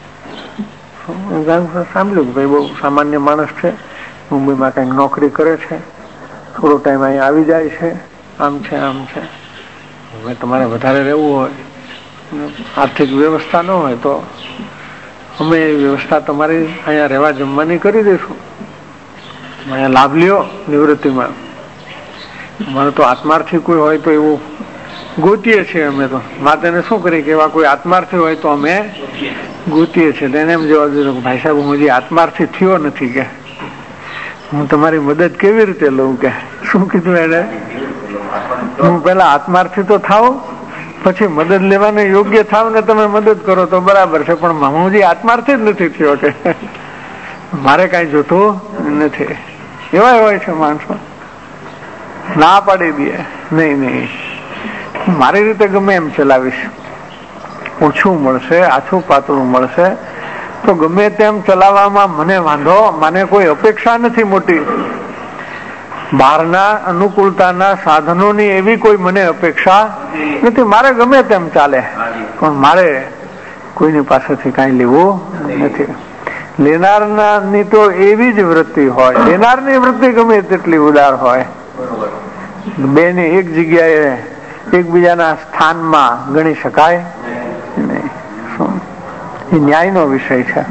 સાંભળ્યું કે ભાઈ બહુ સામાન્ય માણસ છે, મુંબઈમાં કંઈક નોકરી કરે છે, થોડો ટાઈમ અહીંયા આવી જાય છે, આમ છે આમ છે. હવે તમારે વધારે રહેવું હોય, આર્થિક વ્યવસ્થા ન હોય તો અમે એ વ્યવસ્થા તમારી અહીંયા રહેવા જમવાની કરી દઈશું. અહીંયા લાભ લ્યો નિવૃત્તિમાં. અમારે તો આત્માર્થી કોઈ હોય તો એવું ગોતીએ છીએ અમે તો. માટે એને શું કરીએ કે એવા કોઈ આત્માર્થી હોય તો અમે ગોતીએ છીએ. તેને એમ જવાબ દીધો કે ભાઈ સાહેબ હું હજી આત્માર્થી થયો નથી, કે હું તમારી મદદ કેવી રીતે લઉં? કે શું કીધું એને? હું પેલા આત્માર્થી તો થાવ, પછી મદદ લેવાને યોગ્ય થાવ ને તમે મદદ કરો તો બરાબર છે, પણ હું હજી આત્માર્થી જ નથી થયો, કે મારે કઈ જોતું નથી. એવા હોય છે માણસો, ના પાડી દે, નહીં મારી રીતે ગમે એમ ચલાવીશ, ઓછું મળશે, આછું પાતળું મળશે તો ગમે તેમ ચલાવવામાં મને વાંધો, મને કોઈ અપેક્ષા નથી મોટી. બહારના અનુકૂળતાના સાધનોની એવી કોઈ મને અપેક્ષા નથી. મારે ગમે તેમ ચાલે, પણ મારે કોઈની પાસેથી કાંઈ લેવું નથી. લેનારની તો એવી જ વૃત્તિ હોય, લેનારની વૃત્તિ ગમે તેટલી ઉદાર હોય, બેને એક જગ્યાએ એકબીજાના સ્થાનમાં ગણી શકાય નહીં. એ ન્યાયનો વિષય છે.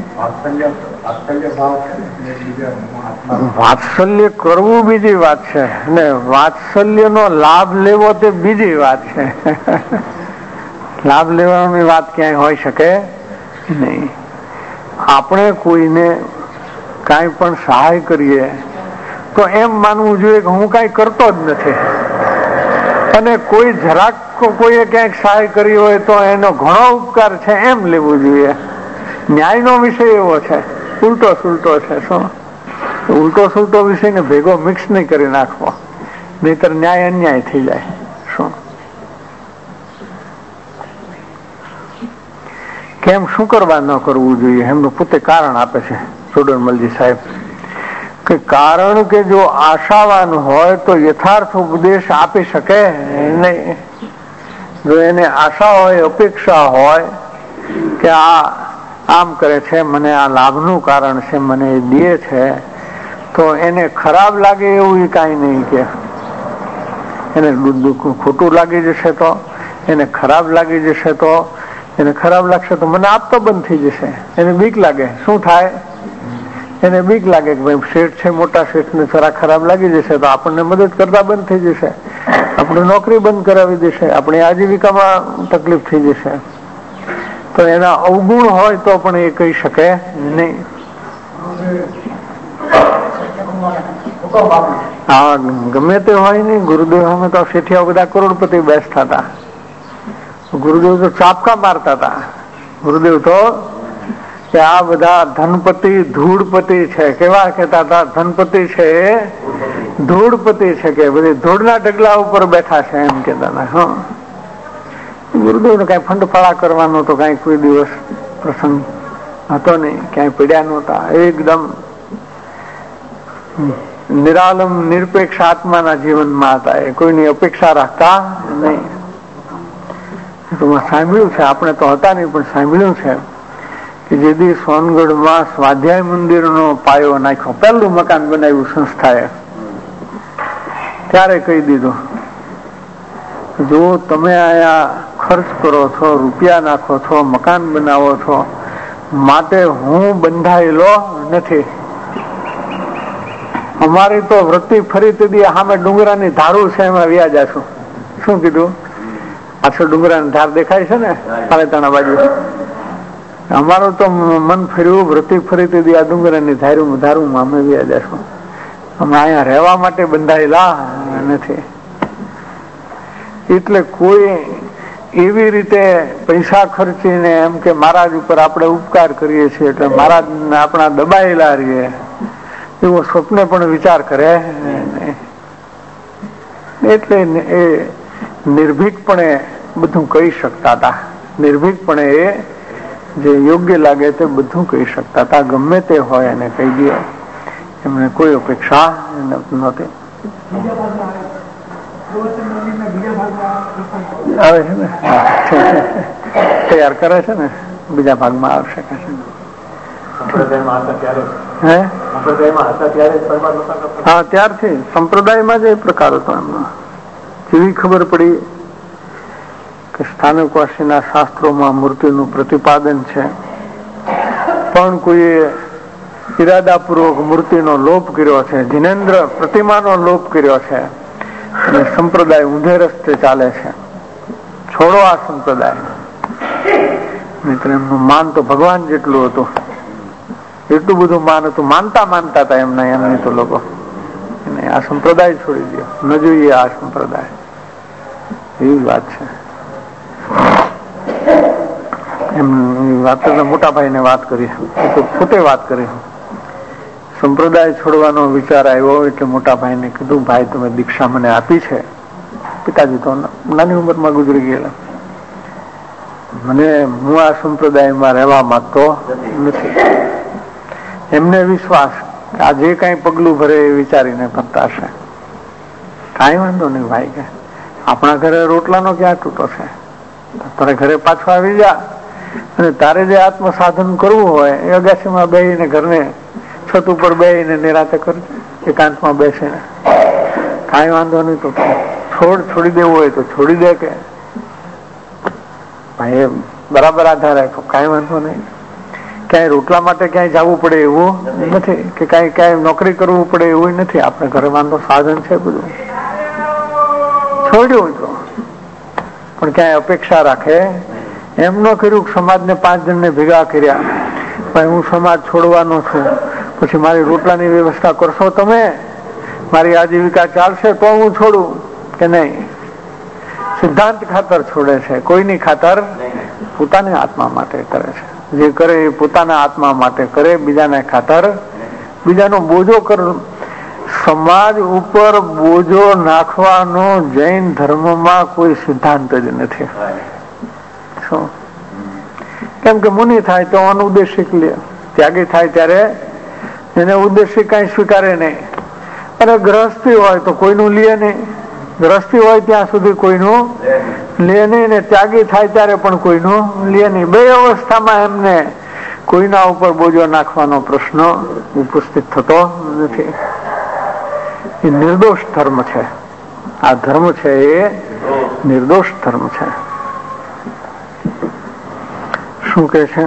વાત્સલ્ય કરવું બીજી વાત છે, અને વાત્સલ્યનો લાભ લેવો તે બીજી વાત છે. લાભ લેવાની વાત ક્યાંય હોઈ શકે નહીં. આપણે કોઈને કાંઈ પણ સહાય કરીએ તો એમ માનવું જોઈએ કે હું કાંઈ કરતો જ નથી, અને કોઈ જરાક કોઈએ ક્યાંક સહાય કરી હોય તો એનો ઘણો ઉપકાર છે એમ લેવું જોઈએ. ન્યાયનો વિષય એવો છે, ઉલટો સુલટો છે. શું ઉલટો સુલટો વિષય ને ભેગો મિક્સ નહીં કરી નાખવો, નહીતર ન્યાય અન્યાય થઈ જાય. શું કેમ શું કરવા ન કરવું જોઈએ એમનું પોતે કારણ આપે છે ચોડનમલજી સાહેબ, કે કારણ કે જો આશાવાન હોય તો યથાર્થ ઉપદેશ આપી શકે નહીં. જો એને આશા હોય, અપેક્ષા હોય કે આ આમ કરે છે, મને આ લાભનું કારણ છે, મને એ દે છે, તો એને ખરાબ લાગે એવું કાંઈ નહીં. કે એને ખોટું લાગી જશે તો, એને ખરાબ લાગી જશે તો, એને ખરાબ લાગશે તો મને આપતો બંધ થઈ જશે. એને બીક લાગે, શું થાય? એને બીક લાગે કે ભાઈ શેઠ છે, મોટા શેઠને જરા ખરાબ લાગી જશે તો આપણને મદદ કરતા બંધ થઈ જશે, આપણી નોકરી બંધ કરાવી દેશે, આપણી આજીવિકામાં તકલીફ થઈ જશે. તો એના અવગુણ હોય તો પણ એ કહી શકે નહીં. હા, ગમે તે હોય નહીં. ગુરુદેવ અમે તો શેઠિયા બધા કરોડપતિ બેસતા હતા. ગુરુદેવ તો ચાપકા મારતા હતા. ગુરુદેવ તો કે આ બધા ધનપતિ ધૂળપતિ છે. કેવા કહેતા હતા? ધનપતિ છે ધૂળપતિ છે, કે બધી ધૂળના ઢગલા ઉપર બેઠા છે એમ કહેતા હતા. હા, ગુરુદેવ ને કઈ ફંડફાળા કરવાનો તો કઈ કોઈ દિવસ પ્રસંગ હતો નહીં, ક્યાંય પડ્યા નહોતા. એકદમ નિરાલમ નિરપેક્ષ આત્માના જીવનમાં હતા. એ કોઈની અપેક્ષા રાખતા નહીં. સાંભળ્યું છે, આપણે તો હતા નહીં પણ સાંભળ્યું છે કે જેથી સોનગઢમાં સ્વાધ્યાય મંદિરનો પાયો નાખ્યો, પહેલું મકાન બનાવ્યું સંસ્થાએ, ત્યારે કહી દીધું જો તમે આયા ખર્ચ કરો છો, રૂપિયા નાખો છો, મકાન બનાવો છો, માટે હું બંધાયેલો નથી. અમારી તો વૃત્તિ ફરી તેથી સામે ડુંગરાની ધારું છે, એમાં વ્યાજ આશું. શું કીધું? આછો ડુંગરાની ધાર દેખાય છે ને પાલેતાણા બાજુ. અમારું તો મન ફર્યું, વૃત્તિ ફરી તેથી આ ડુંગરાની ધારુમાં અમે વ્યાજ આશું. અમે અહીંયા રહેવા માટે બંધાયેલા નથી. એટલે કોઈ એવી રીતે પૈસા ખર્ચીને એમ કે મહારાજ ઉપર આપણે ઉપકાર કરીએ છીએ એટલે મહારાજ આપણા દબાયેલા રહીએ એવો સ્વપ્ને પણ વિચાર કરે નહીં. એટલે એ નિર્ભીકપણે બધું કહી શકતા હતા. નિર્ભીકપણે એ જે યોગ્ય લાગે તે બધું કહી શકતા હતા. ગમે તે હોય એને કહી દે. એમને કોઈ અપેક્ષા નહોતી. આવે છે ને તૈયાર કરે છે ને બીજા ભાગમાં આવશે કે છે. હા, ત્યારથી સંપ્રદાયમાં જ એ પ્રકાર હતો એમનો. એવી ખબર પડી કે સ્થાનકવાસીના શાસ્ત્રોમાં મૂર્તિનું પ્રતિપાદન છે, પણ કોઈએ ઇરાદાપૂર્વક મૂર્તિનો લોપ કર્યો છે, જિનેન્દ્ર પ્રતિમાનો લોપ કર્યો છે અને સંપ્રદાય ઊંધે રસ્તે ચાલે છે. છોડો આ સંપ્રદાય. મિત્ર, એમનું માન તો ભગવાન જેટલું હતું, એટલું બધું માન હતું. માનતા હતા એમની તો લોકો. આ સંપ્રદાય છોડી દો, ન જોઈએ આ સંપ્રદાય. એવી વાત છે. એમની વાત મોટા ભાઈ ને વાત કરી, તો પોતે વાત કરી. સંપ્રદાય છોડવાનો વિચાર આવ્યો એટલે મોટા ભાઈ ને કીધું, ભાઈ તમે દીક્ષા મને આપી છે. પિતાજી તો નાની ઉંમરમાં ગુજરી ગયેલા. હું આ સંપ્રદાયમાં રહેવા માંગતો નથી. એમને વિશ્વાસ કે આ જે કઈ પગલું ભરે એ વિચારીને ભરતા હશે. કાંઈ વાંધો નહીં ભાઈ, કે આપણા ઘરે રોટલાનો ક્યાં તૂટો છે. તારે ઘરે પાછો આવી જા અને તારે જે આત્મ સાધન કરવું હોય એ અગાસીમાં બેસીને ઘરને છત ઉપર બેસીને નિરાતે કરજો, એકાંતમાં બેસીને. કાંઈ વાંધો નહીં. તો છોડી દેવું હોય તો છોડી દે. કે ભાઈ બરાબર આધાર રાખ્યો. કાંઈ વાંધો નહીં. ક્યાંય રોટલા માટે ક્યાંય જવું પડે એવું નથી, કે ક્યાંય નોકરી કરવું પડે એવું નથી. આપણે ઘરે વાંધો સાધન છે બધું. છોડ્યું તો પણ ક્યાંય અપેક્ષા રાખે એમ ન કર્યું. સમાજને 5 જણને ભેગા કર્યા, ભાઈ હું સમાજ છોડવાનો છું, પછી મારી રોટલાની વ્યવસ્થા કરશો તમે, મારી આજીવિકા ચાલશે તો હું છોડું કે નહીં. સિદ્ધાંત ખાતર છોડે છે, કોઈની ખાતર પોતાની આત્મા માટે કરે છે. જે કરે એ પોતાના આત્મા માટે કરે, બીજાના ખાતર, બીજાનો બોજો કર. સમાજ ઉપર બોજો નાખવાનો જૈન ધર્મમાં કોઈ સિદ્ધાંત જ નથી. કેમ કે મુનિ થાય તો અનુદ્દેશિક લે, ત્યાગી થાય ત્યારે એને ઉદ્દેશિક કઈ સ્વીકારે નહીં. અને ગ્રહસ્થી હોય તો કોઈનું લે નહીં. ગ્રહસ્થી હોય ત્યાં સુધી કોઈનું લે નહીં, ને ત્યાગી થાય ત્યારે પણ કોઈનું લે નહીં. બે અવસ્થામાં એમને કોઈના ઉપર બોજો નાખવાનો પ્રશ્ન ઉપસ્થિત થતો નથી. એ નિર્દોષ ધર્મ છે. આ ધર્મ છે એ નિર્દોષ ધર્મ છે. શું કે છે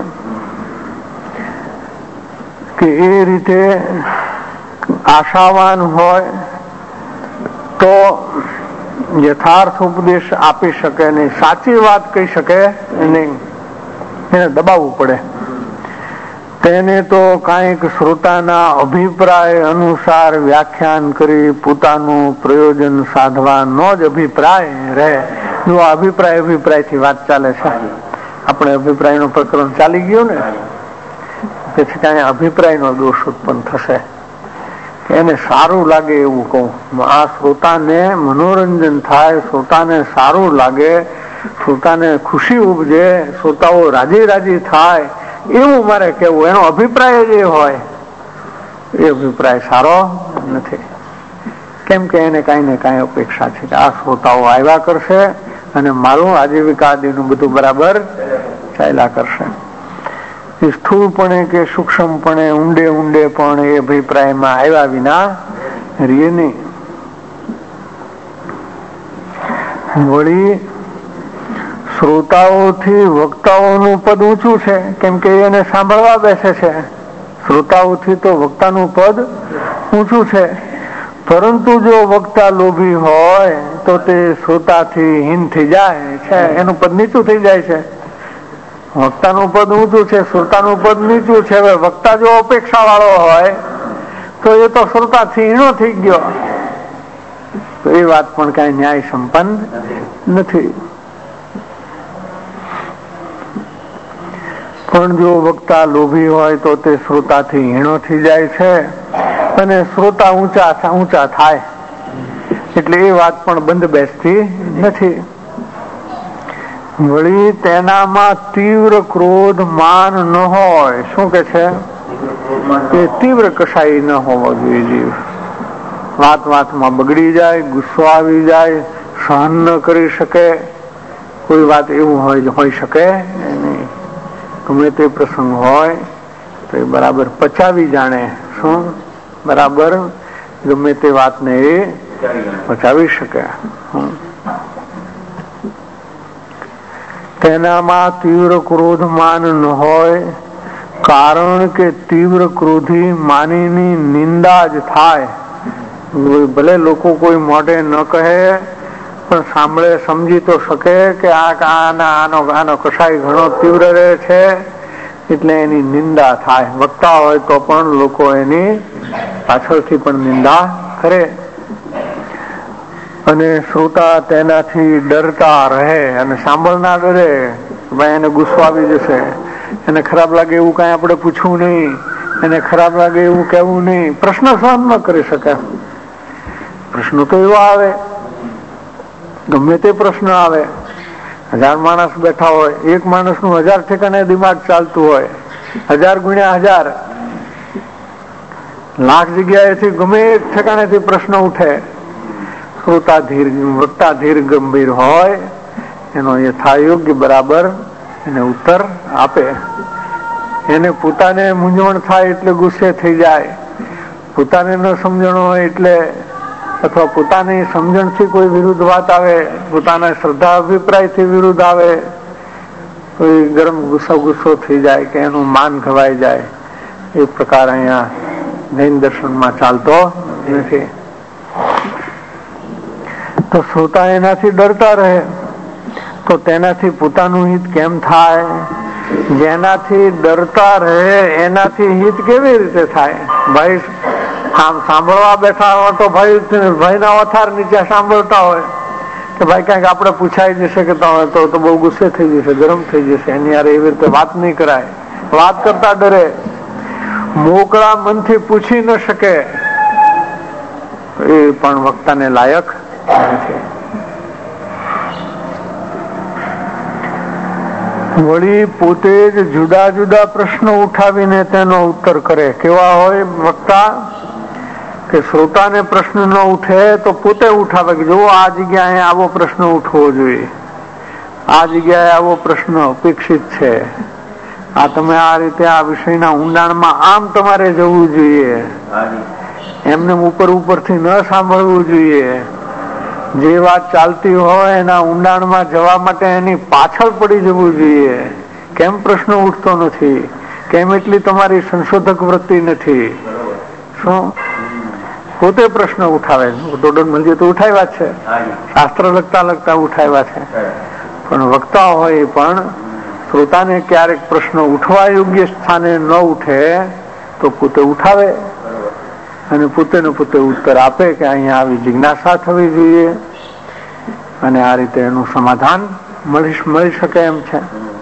કે એ રીતે આશાવાન હોય તો યથાર્થ ઉપદેશ આપી શકે નહીં, સાચી વાત કહી શકે નહીં. એને દબાવવું પડે. તેને તો કાંઈક શ્રોતાના અભિપ્રાય અનુસાર વ્યાખ્યાન કરી પોતાનું પ્રયોજન સાધવાનો જ અભિપ્રાય રહે. જો અભિપ્રાયથી વાત ચાલે છે. આપણે અભિપ્રાયનું પ્રકરણ ચાલી ગયું ને, તેથી કાંઈ અભિપ્રાયનો દોષ ઉત્પન્ન થશે. એને સારું લાગે એવું કહું. આ શ્રોતાને મનોરંજન થાય, શ્રોતાને સારું લાગે, શ્રોતાને ખુશી ઉપજે, શ્રોતાઓ રાજી થાય એવું મારે કેવું. એનો અભિપ્રાય જે હોય એ અભિપ્રાય સારો નથી. કેમ કે એને કાંઈ ને કાંઈ અપેક્ષા છે કે આ શ્રોતાઓ આવ્યા કરશે અને મારું આજીવિકા આદિનું બધું બરાબર ચાલ્યા કરશે. સ્થૂળપણે કે સૂક્ષ્મપણે ઊંડે પણ એ અભિપ્રાયમાં આવ્યા વિના રીએ નહીં. વળી શ્રોતાઓથી વક્તાઓનું પદ ઊંચું છે, કેમ કે એને સાંભળવા બેસે છે. શ્રોતાઓથી તો વક્તાનું પદ ઊંચું છે, પરંતુ જો વક્તા લોભી હોય તો તે શ્રોતાથી હીન થઈ જાય છે, એનું પદ નીચું થઈ જાય છે. વક્તાનું પદ ઊંચું છે, શ્રોતાનું પદ નીચું છે. હવે વક્તા જો અપેક્ષા વાળો હોય તો એ તો શ્રોતાથી હીણો થઈ ગયો. તો એ વાત પણ કઈ ન્યાય સંપન્ન નથી. પણ જો વક્તા લોભી હોય તો તે શ્રોતાથી હીણો થઈ જાય છે અને શ્રોતા ઊંચા થાય, એટલે એ વાત પણ બંધ બેસતી નથી. વળી તેનામાં તીવ્ર ક્રોધ માન ન હોય. શું કે છે? એ તીવ્ર કસાઈ ન હોવો જોઈએ જીવ. વાતમાં બગડી જાય, ગુસ્સો આવી જાય, સહન ન કરી શકે, કોઈ વાત એવું હોઈ શકે નહીં. ગમે તે પ્રસંગ હોય તો એ બરાબર પચાવી જાણે. શું? બરાબર ગમે તે વાતને એ પચાવી શકે. તેનામાં તીવ્ર ક્રોધ માન ન હોય, કારણ કે તીવ્ર ક્રોધી માનીની નિંદા જ થાય. ભલે લોકો કોઈ મોઢે ન કહે પણ સાંભળે સમજી તો શકે કે આનો કસાય ઘણો તીવ્ર રહે છે, એટલે એની નિંદા થાય. વક્તા હોય તો પણ લોકો એની પાછળથી પણ નિંદા કરે. અને શ્રોતા તેનાથી ડરતા રહે અને સાંભળનાર ડરે. ભાઈ એને ગુસ્સો આવી જશે, એને ખરાબ લાગે એવું કઈ આપણે પૂછવું નહીં, એને ખરાબ લાગે એવું કહેવું નહીં. પ્રશ્ન સહન ન કરી શકે. પ્રશ્નો તો એવો આવે, ગમે તે પ્રશ્ન આવે. 1000 માણસ બેઠા હોય, એક માણસનું 1000 ઠેકાણે દિમાગ ચાલતું હોય, 1000 ગુણ્યા 1000 લાખ જગ્યાએથી ગમે એક ઠેકાણેથી પ્રશ્ન ઉઠે. શ્રોતા ધીર, વક્તા ધીર ગંભીર હોય, એનો યથાયોગ્ય બરાબર એને ઉત્તર આપે. એને પોતાને મૂંઝવણ થાય એટલે ગુસ્સે થઈ જાય, પોતાને ન સમજણ હોય એટલે, અથવા પોતાની સમજણથી કોઈ વિરુદ્ધ વાત આવે, પોતાના શ્રદ્ધા અભિપ્રાયથી વિરુદ્ધ આવે, કોઈ ગરમ ગુસ્સો થઈ જાય કે એનું માન ખવાઈ જાય. એ પ્રકાર અહીંયા જૈન દર્શનમાં ચાલતો નથી. તો શ્રોતા એનાથી ડરતા રહે તો તેનાથી પોતાનું હિત કેમ થાય? જેનાથી ડરતા રહે એનાથી હિત કેવી રીતે થાય? ભાઈ આમ સાંભળવા બેઠા હોય તો ભાઈના વથાર નીચે સાંભળતા હોય કે ભાઈ કઈક આપણે પૂછાઈ જશે કે તો બહુ ગુસ્સે થઈ જશે, ગરમ થઈ જશે, એની યાર એવી રીતે વાત નહીં કરાય. વાત કરતા ડરે, મોકળા મનથી પૂછી ન શકે, એ પણ વક્તાને લાયક નથી. વળી પોતે જ જુદા જુદા પ્રશ્નો ઉઠાવીને તેનો ઉત્તર કરે. કેવા હોય વક્તા કે શ્રોતાને પ્રશ્ન ન ઉઠે તો પોતે ઉઠાવે કે જો આ જગ્યાએ આવો પ્રશ્ન ઉઠવો જોઈએ, આ જગ્યાએ આવો પ્રશ્ન અપેક્ષિત છે, આ તમે આ રીતે આ વિષયના ઊંડાણમાં આમ તમારે જવું જોઈએ, એમને ઉપરથી ન સાંભળવું જોઈએ. જે વાત ચાલતી હોય એના ઊંડાણમાં જવા માટે એની પાછળ પડી જવું જોઈએ. કેમ પ્રશ્ન ઉઠતો નથી? કેમ એટલી તમારી સંશોધક વૃત્તિ નથી? શું પોતે પ્રશ્ન ઉઠાવે? ટોડન મંદિર તો ઉઠાવ્યા છે, શાસ્ત્ર લખતા ઉઠાવ્યા છે, પણ વક્તા હોય પણ શ્રોતાને ક્યારેક પ્રશ્ન ઉઠવા યોગ્ય સ્થાને ન ઉઠે તો પોતે ઉઠાવે અને પોતે ઉત્તર આપે કે અહીંયા આવી જિજ્ઞાસા થવી જોઈએ અને આ રીતે એનું સમાધાન મળી શકે એમ છે.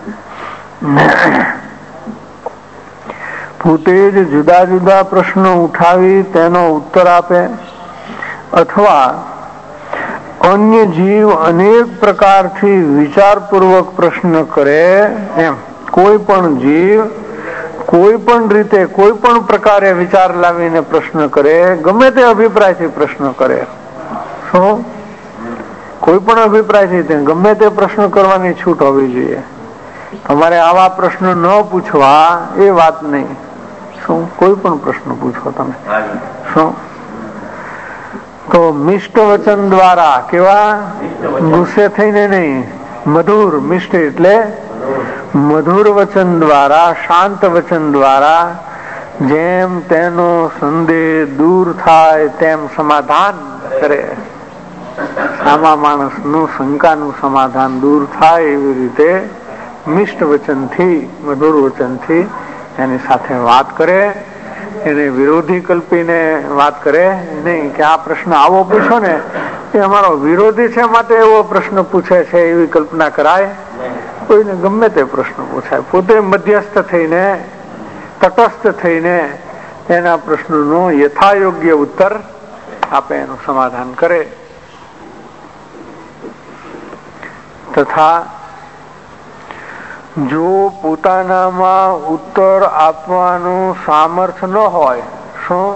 પોતે જ જુદા જુદા પ્રશ્નો ઉઠાવી તેનો ઉત્તર આપે, અથવા અન્ય જીવ અનેક પ્રકારથી વિચારપૂર્વક પ્રશ્ન કરે એમ કોઈ પણ જીવ કોઈ પણ રીતે કોઈ પણ પ્રકારે વિચાર લાવીને પ્રશ્ન કરે, ગમે તે અભિપ્રાયથી પ્રશ્ન કરે. શું? કોઈ પણ અભિપ્રાયથી ગમે તે પ્રશ્ન કરવાની છૂટ હોવી જોઈએ. તમારે આવા પ્રશ્ન ન પૂછવા એ વાત નહીં. શું? કોઈ પણ પ્રશ્ન પૂછો તમે. શું? તો મિષ્ટ વચન દ્વારા, કેવા? ગુસ્સે થઈને નહીં, મધુર. મિષ્ટ એટલે મધુર વચન દ્વારા, શાંત વચન દ્વારા જેમ તેનો સંદેહ દૂર થાય તેમ સમાધાન કરે. સામા માણસનું શંકાનું સમાધાન દૂર થાય એવી રીતે મિષ્ટ વચનથી, મધુર વચનથી એની સાથે વાત કરે એને વિરોધી કલ્પીને વાત કરે નહીં કે આ પ્રશ્ન આવો પૂછો ને એ અમારો વિરોધી છે માટે એવો પ્રશ્ન પૂછે છે એવી કલ્પના કરાય. કોઈને ગમે તે પ્રશ્ન પૂછાય, પોતે મધ્યસ્થ થઈને તટસ્થ થઈને એના પ્રશ્નનો યથાયોગ્ય ઉત્તર આપે, એનું સમાધાન કરે. તથા જો પોતાનામાં ઉત્તર આપવાનું સામર્થ્ય ન હોય, શું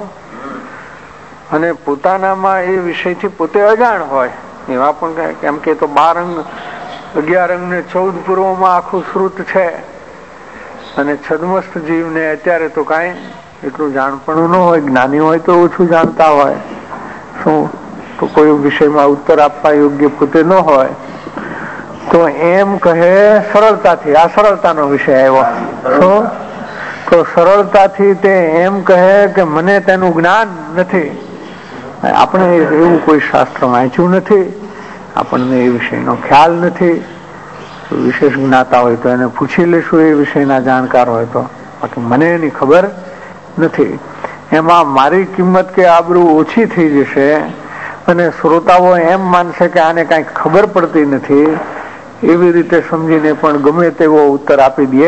અને પોતાનામાં એ વિષયથી પોતે અજાણ હોય, એવા પણ કેમ કે તો 12 અંગ 11 અંગ ને 14 પૂર્વમાં આખું શ્રુત છે અને છદમસ્ત જીવને અત્યારે તો કાંઈ એટલું જાણપણું ન હોય, જ્ઞાની હોય તો ઓછું જાણતા હોય, શું તો કોઈ વિષયમાં ઉત્તર આપવા યોગ્ય પોતે ન હોય તો એમ કહે સરળતાથી, આ સરળતાનો વિષય આવ્યો, શું તો સરળતાથી તે એમ કહે કે મને તેનું જ્ઞાન નથી. આપણે એવું કોઈ શાસ્ત્ર વાંચ્યું નથી, આપણને એ વિષયનો ખ્યાલ નથી. વિશેષ જ્ઞાતા હોય તો એને પૂછી લેશું, એ વિષયના જાણકાર હોય તો. બાકી મને એની ખબર નથી. એમાં મારી કિંમત કે આબરૂ ઓછી થઈ જશે અને શ્રોતાઓ એમ માનશે કે આને કાંઈ ખબર પડતી નથી, એવી રીતે સમજીને પણ ગમે તેવો ઉત્તર આપી દે.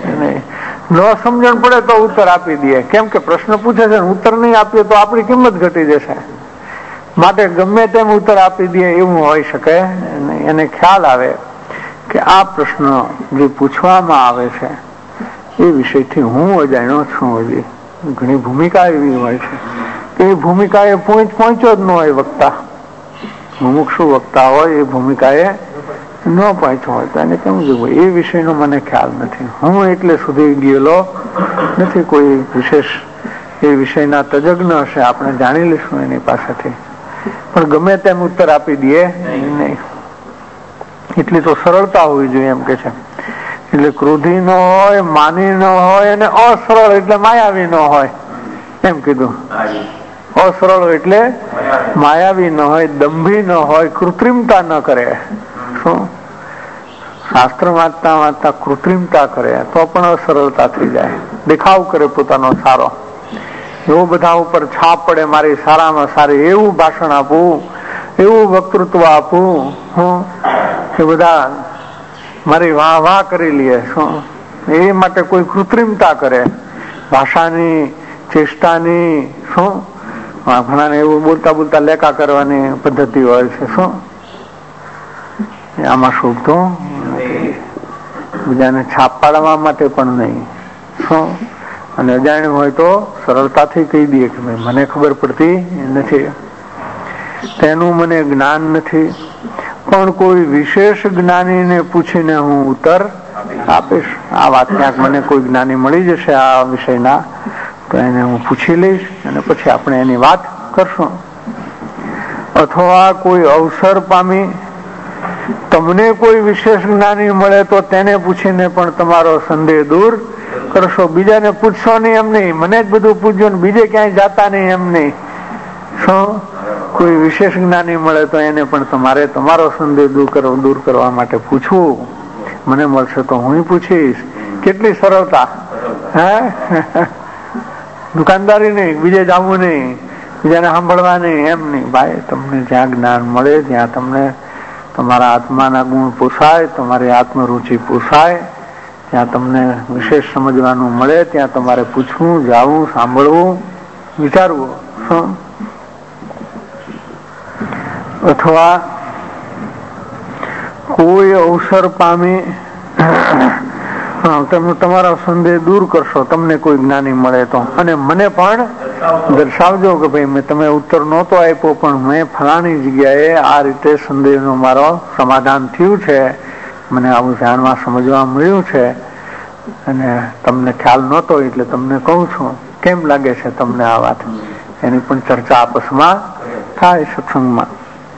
ન સમજણ પડે તો ઉત્તર આપી દે, કેમ કે પ્રશ્ન પૂછે છે, ઉત્તર નહીં આપીએ તો આપણી કિંમત ઘટી જશે, માટે ગમે તેમ ઉત્તર આપી દે એવું હોઈ શકે. એને ખ્યાલ આવે કે આ પ્રશ્ન જે પૂછવામાં આવે છે એ વિષયથી હું અજાણ્યો છું. હજી ઘણી ભૂમિકા એવી હોય છે કે એ ભૂમિકા એ પહોંચ્યો જ ન હોય. વક્તા મુમુક્ષુ વક્તા હોય, એ ભૂમિકા એ ન પહોંચ્યો હોય તો એને કેમ જોવું, એ વિષયનો મને ખ્યાલ નથી, હું એટલે સુધી ગયેલો નથી. કોઈ વિશેષ એ વિષયના તજજ્ઞ હશે, આપણે જાણી લઈશું એની પાસેથી, પણ ગમે તેમ ઉત્તર આપી દે નહીં. એટલી તો સરળતા હોવી જોઈએ એમ કે છે. એટલે ક્રોધી ન હોય, માની ન હોય અને અસરળ એટલે માયાવી ન હોય, એમ કીધું. અસરળ એટલે માયાવી ન હોય, દંભી ન હોય, કૃત્રિમતા ન કરે. શું શાસ્ત્ર વાંચતા વાંચતા કૃત્રિમતા કરે તો પણ અસરળતા થઈ જાય, દેખાવ કરે પોતાનો સારો, એવો બધા ઉપર છાપ પડે, મારી સારામાં સારી, એવું ભાષણ આપવું, એવું વક્તૃત્વ આપવું, હું એ બધા મારી વાહ વાહ કરી લે. શું એ માટે કોઈ કૃત્રિમતા કરે, ભાષાની ચેષ્ટાની. શું ઘણાને એવું બોલતા બોલતા લેખા કરવાની પદ્ધતિ હોય છે. શું આમાં શોભતો બીજાને છાપ પાડવા માટે પણ નહીં. શું અને અજાણ્યું હોય તો સરળતાથી કહી દે કે ભાઈ મને ખબર પડતી નથી, તેનું મને જ્ઞાન નથી, પણ કોઈ વિશેષ જ્ઞાનીને પૂછીને હું ઉત્તર આપીશ. આ વાત ક્યાંક મને કોઈ જ્ઞાની મળી જશે આ વિષયના તો એને હું પૂછી લઈશ અને પછી આપણે એની વાત કરશું. અથવા કોઈ અવસર પામી તમને કોઈ વિશેષ જ્ઞાની મળે તો તેને પૂછીને પણ તમારો સંદેહ દૂર કરશો. બીજાને પૂછશો નહીં એમ નહીં, મને જ બધું પૂછજો ને બીજે ક્યાંય જાતા નહીં એમ નહીં. શું કોઈ વિશેષ જ્ઞાની મળે તો એને પણ તમારે તમારો સંદેહ દૂર કરવા માટે પૂછવું. મને મળશે તો હું પૂછીશ. કેટલી સરળતા! હે દુકાનદારી નહીં, બીજે જવું નહીં, બીજાને સાંભળવા નહીં, એમ નહીં. ભાઈ તમને જ્યાં જ્ઞાન મળે, જ્યાં તમને તમારા આત્માના ગુણ પોસાય, તમારી આત્મરુચિ પોસાય, ત્યાં તમને વિશેષ સમજવાનું મળે, ત્યાં તમારે પૂછવું, જાવું, સાંભળવું, વિચારવું. શું અથવા કોઈ અવસર પામી તમે તમારા સંદેહ દૂર કરશો, તમને કોઈ જ્ઞાની મળે તો, અને મને પણ દર્શાવજો કે ભાઈ તમે ઉત્તર નહોતો આપ્યો પણ મેં ફલાણી જગ્યાએ આ રીતે સંદેહનો મારો સમાધાન થયું છે, મને આવું જાણવા સમજવા મળ્યું છે અને તમને ખ્યાલ નહોતો એટલે તમને કહું છું. કેમ લાગે છે તમને આ વાત? એની પણ ચર્ચા આપસમાં થાય સત્સંગમાં.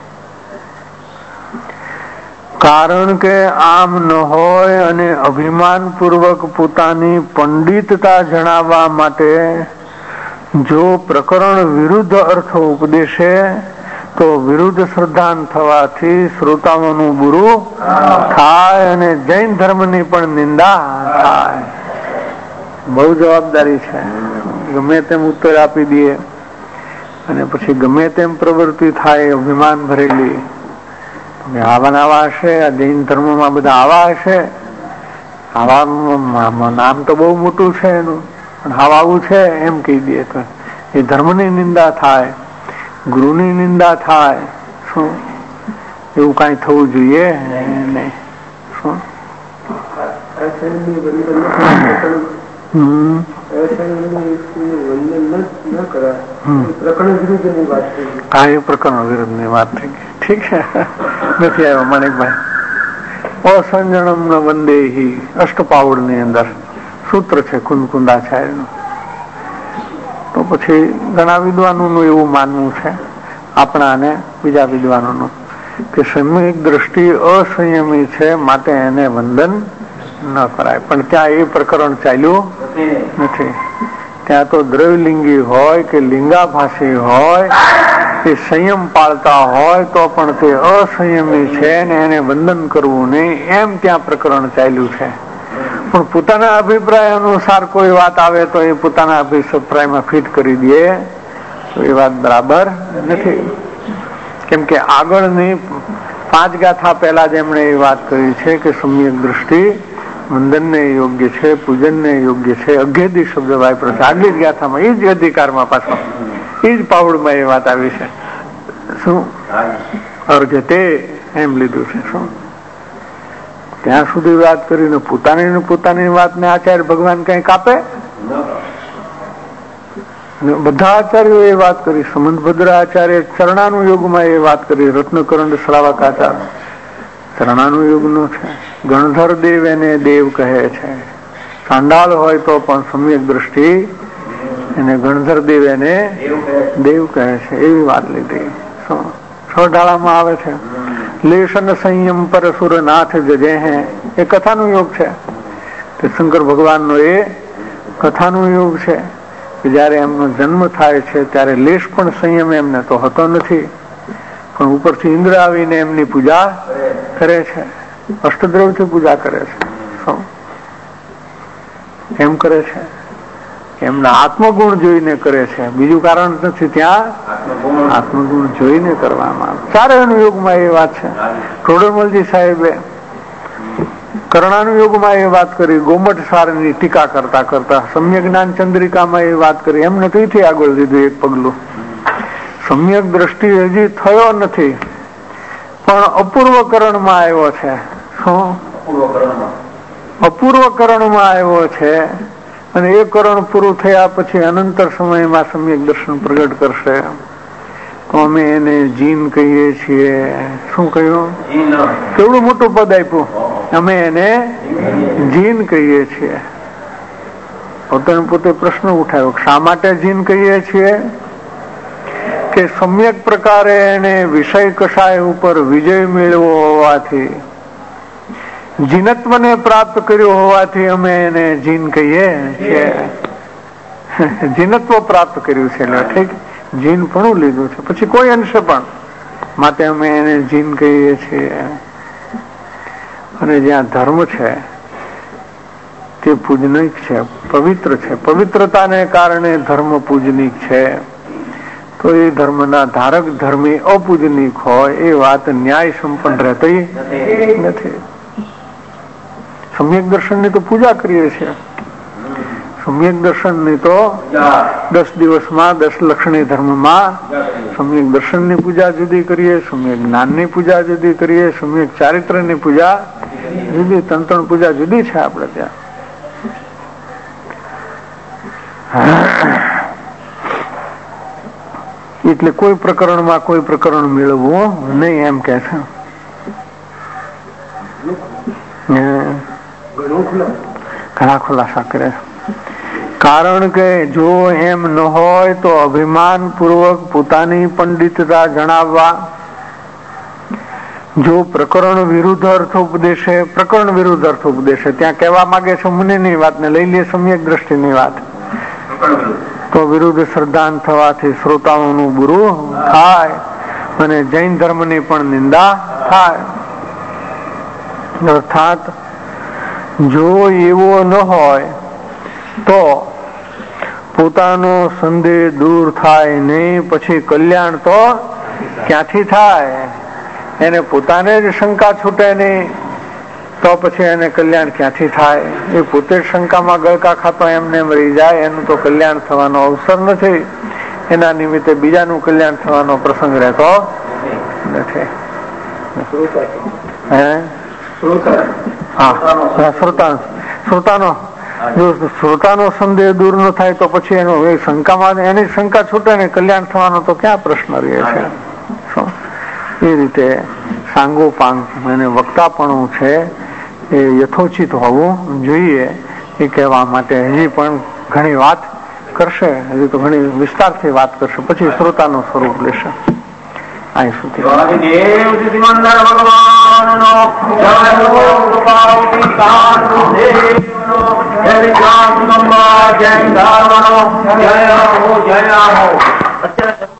કારણ કે આમ ન હોય અને અભિમાન પૂર્વક પોતાની પંડિતતા જણાવવા માટે જો પ્રકરણ વિરુદ્ધ અર્થ ઉપદેશે તો વિરુદ્ધ શ્રદ્ધાન થવાથી શ્રોતાઓનું બુરું થાય અને જૈન ધર્મની પણ નિંદા થાય. બહુ જવાબદારી છે. ગમે તેમ ઉત્તર આપી દઈએ અને પછી ગમે તેમ પ્રવૃત્તિ થાય અભિમાન ભરેલી, આવા હશે. આ જૈન ધર્મમાં બધા આવા હશે, આવા નામ તો બહુ મોટું છે એનું, પણ આવું છે એમ કહી દે તો એ ધર્મની નિંદા થાય, ગુરુની નિંદા થાય. શું એવું કઈ થવું જોઈએ નહીં. શું પ્રકરણ વિરુદ્ધ ની વાત થઈ ગઈ. ઠીક છે, નથી આવ્યો માણેકભાઈ. અસંજણમ ન વંદેહી અષ્ટપાવડ ની અંદર સૂત્ર છે કુંદકુંદાચાર્ય નું. તો પછી ઘણા વિદ્વાનોનું એવું માનવું છે, આપણા અને બીજા વિદ્વાનોનું, કે સંયમિક દ્રષ્ટિ અસંયમી છે માટે એને વંદન ન કરાય. પણ ત્યાં એ પ્રકરણ ચાલ્યું નથી. ત્યાં તો દ્રવ્યલિંગી હોય કે લિંગાભાસી હોય, એ સંયમ પાળતા હોય તો પણ તે અસંયમી છે ને એને વંદન કરવું નહીં, એમ ત્યાં પ્રકરણ ચાલ્યું છે. પણ પોતાના અભિપ્રાય અનુસાર કોઈ વાત આવે તો એ પોતાના અભિપ્રાયમાં ફિટ કરી દે તો એ વાત બરાબર નથી. કેમ કે આગળની 5 ગાથા પહેલા જ એમણે એ વાત કરી છે કે સમ્યક દ્રષ્ટિ વંદનને યોગ્ય છે, પૂજનને યોગ્ય છે. અઘેદી શબ્દ વાપર્યો છે આગલી જ ગાથામાં, એ જ અધિકારમાં, પાછો એ જ પાવડમાં એ વાત આવી છે. શું અર્ઘ્ય તે એમ લીધું છે. શું ત્યાં સુધી વાત કરીને પોતાની વાતને આચાર્ય ભગવાન કઈ કાપે? બધા આચાર્યો એ વાત કરી. સમંતભદ્ર આચાર્ય ચરણાનું યુગમાં એ વાત કરી. રત્નકરંડ શ્રાવક આચાર્ય ચરણાનું યુગનો છે. ગણધર દેવ એને દેવ કહે છે. ચાંડાળ હોય તો પણ સમ્યક દ્રષ્ટિ એને ગણધર દેવ એને દેવ કહે છે. એવી વાત લીધી. છ આવે છે લેશન સંયમ પર સુરનાથ જજે હે. એ કથાનું યોગ છે. શંકર ભગવાનનો એ કથાનું યોગ છે. જયારે એમનો જન્મ થાય છે ત્યારે લેશ પણ સંયમ એમને તો હતો નથી, પણ ઉપરથી ઇન્દ્ર આવીને એમની પૂજા કરે છે. અષ્ટદ્રવ્યથી પૂજા કરે છે. એમ કરે છે, એમના આત્મગુણ જોઈને કરે છે. બીજું કારણ નથી. ત્યાં આત્મગુણ જોઈને કરવામાં આવે. ચારે અનુયોગમાં એ વાત છે. ટોડરમલજી સાહેબે કરણાનું યુગમાં એ વાત કરી. ગોમટ સારની ટીકા કરતા કરતા સમ્યક જ્ઞાન ચંદ્રિકામાં એ વાત કરી. એમ નથી આગળ લીધું એક પગલું. સમ્યક દ્રષ્ટિ હજી થયો નથી, પણ અપૂર્વકરણમાં આવ્યો છે. શું અપૂર્વકરણમાં આવ્યો છે? અને એ કરણ પૂરું થયા પછી અનંતર સમયમાં સમ્યક દર્શન પ્રગટ કરશે. તો અમે એને જીન કહીએ છીએ. શું કહ્યું? કેવડું મોટું પદ આપ્યું. અમે એને જીન કહીએ છીએ. પોતે પ્રશ્ન ઉઠાવ્યો, શા માટે જીન કહીએ છીએ? કે સમ્યક પ્રકારે એને વિષય કષાય ઉપર વિજય મેળવો હોવાથી, જીનત્વને પ્રાપ્ત કર્યો હોવાથી અમે એને જીન કહીએ છીએ. જીનત્વ પ્રાપ્ત કર્યું છે એટલે ઠીક, જીન પણ લીધું છે પછી કોઈ અંશે પણ, માટે અમે એને જીન કહીએ છીએ. અને જ્યાં ધર્મ છે તે પૂજનિક છે, પવિત્ર છે. પવિત્રતાને કારણે ધર્મ પૂજનિક છે. તો એ ધર્મના ધારક ધર્મી અપૂજનિક હોય એ વાત ન્યાય સંપન્ન રહેતી નથી. સમ્યક દર્શનની તો પૂજા કરીએ છીએ. સમ્યક દર્શનની તો 10 દિવસમાં 10 લક્ષણી ધર્મમાં સમ્યક દર્શનની પૂજા જુદી કરીએ, સમ્યક જ્ઞાનની પૂજા જુદી કરીએ, સમ્યક ચારિત્રની પૂજા જુદી. 3 પૂજા જુદી છે આપણે ત્યાં. એટલે કોઈ પ્રકરણમાં કોઈ પ્રકરણ મેળવવું નહીં એમ કે છે. ઘણા ખુલાસા કરે. કારણ કે જો એમ ન હોય તો અભિમાન પૂર્વક પોતાની પંડિતતા જણાવવા, જો પ્રકરણ વિરુદ્ધ અર્થ ઉપદેશે, પ્રકરણ વિરુદ્ધ અર્થ ઉપદેશે, ત્યાં કહેવા માંગે છે મુનિની વાત ને લઈ લે સમ્યક દ્રષ્ટિની વાત, તો વિરુદ્ધ શ્રદ્ધાંત થવાથી શ્રોતાઓનું બુરું થાય અને જૈન ધર્મની પણ નિંદા થાય. અર્થાત જો એવો ન હોય તો પોતાનો સંદેહ દૂર થાય નહીં પછી કલ્યાણ તો ક્યાંથી થાય? એને પોતાને જ શંકા છૂટે નહીં તો પછી એને કલ્યાણ ક્યાંથી થાય? એ પોતે જ શંકામાં ગળકા ખાતો એમને મરી જાય, એનું તો કલ્યાણ થવાનો અવસર નથી. એના નિમિત્તે બીજાનું કલ્યાણ થવાનો પ્રસંગ રહેતો નથી. શ્રોતાનો સંદેહ દૂર ન થાય તો પછી એનો શંકામાં એની શંકા છૂટે ને કલ્યાણ થવાનો તો ક્યાં પ્રશ્ન રહે છે? એ રીતે સાંગોપાંગ અને વક્તાપણું છે એ યથોચિત હોવું જોઈએ. એ કહેવા માટે હજી પણ ઘણી વાત કરશે, હજી તો ઘણી વિસ્તારથી વાત કરશે, પછી શ્રોતાનું સ્વરૂપ લેશે. અહીં સુધી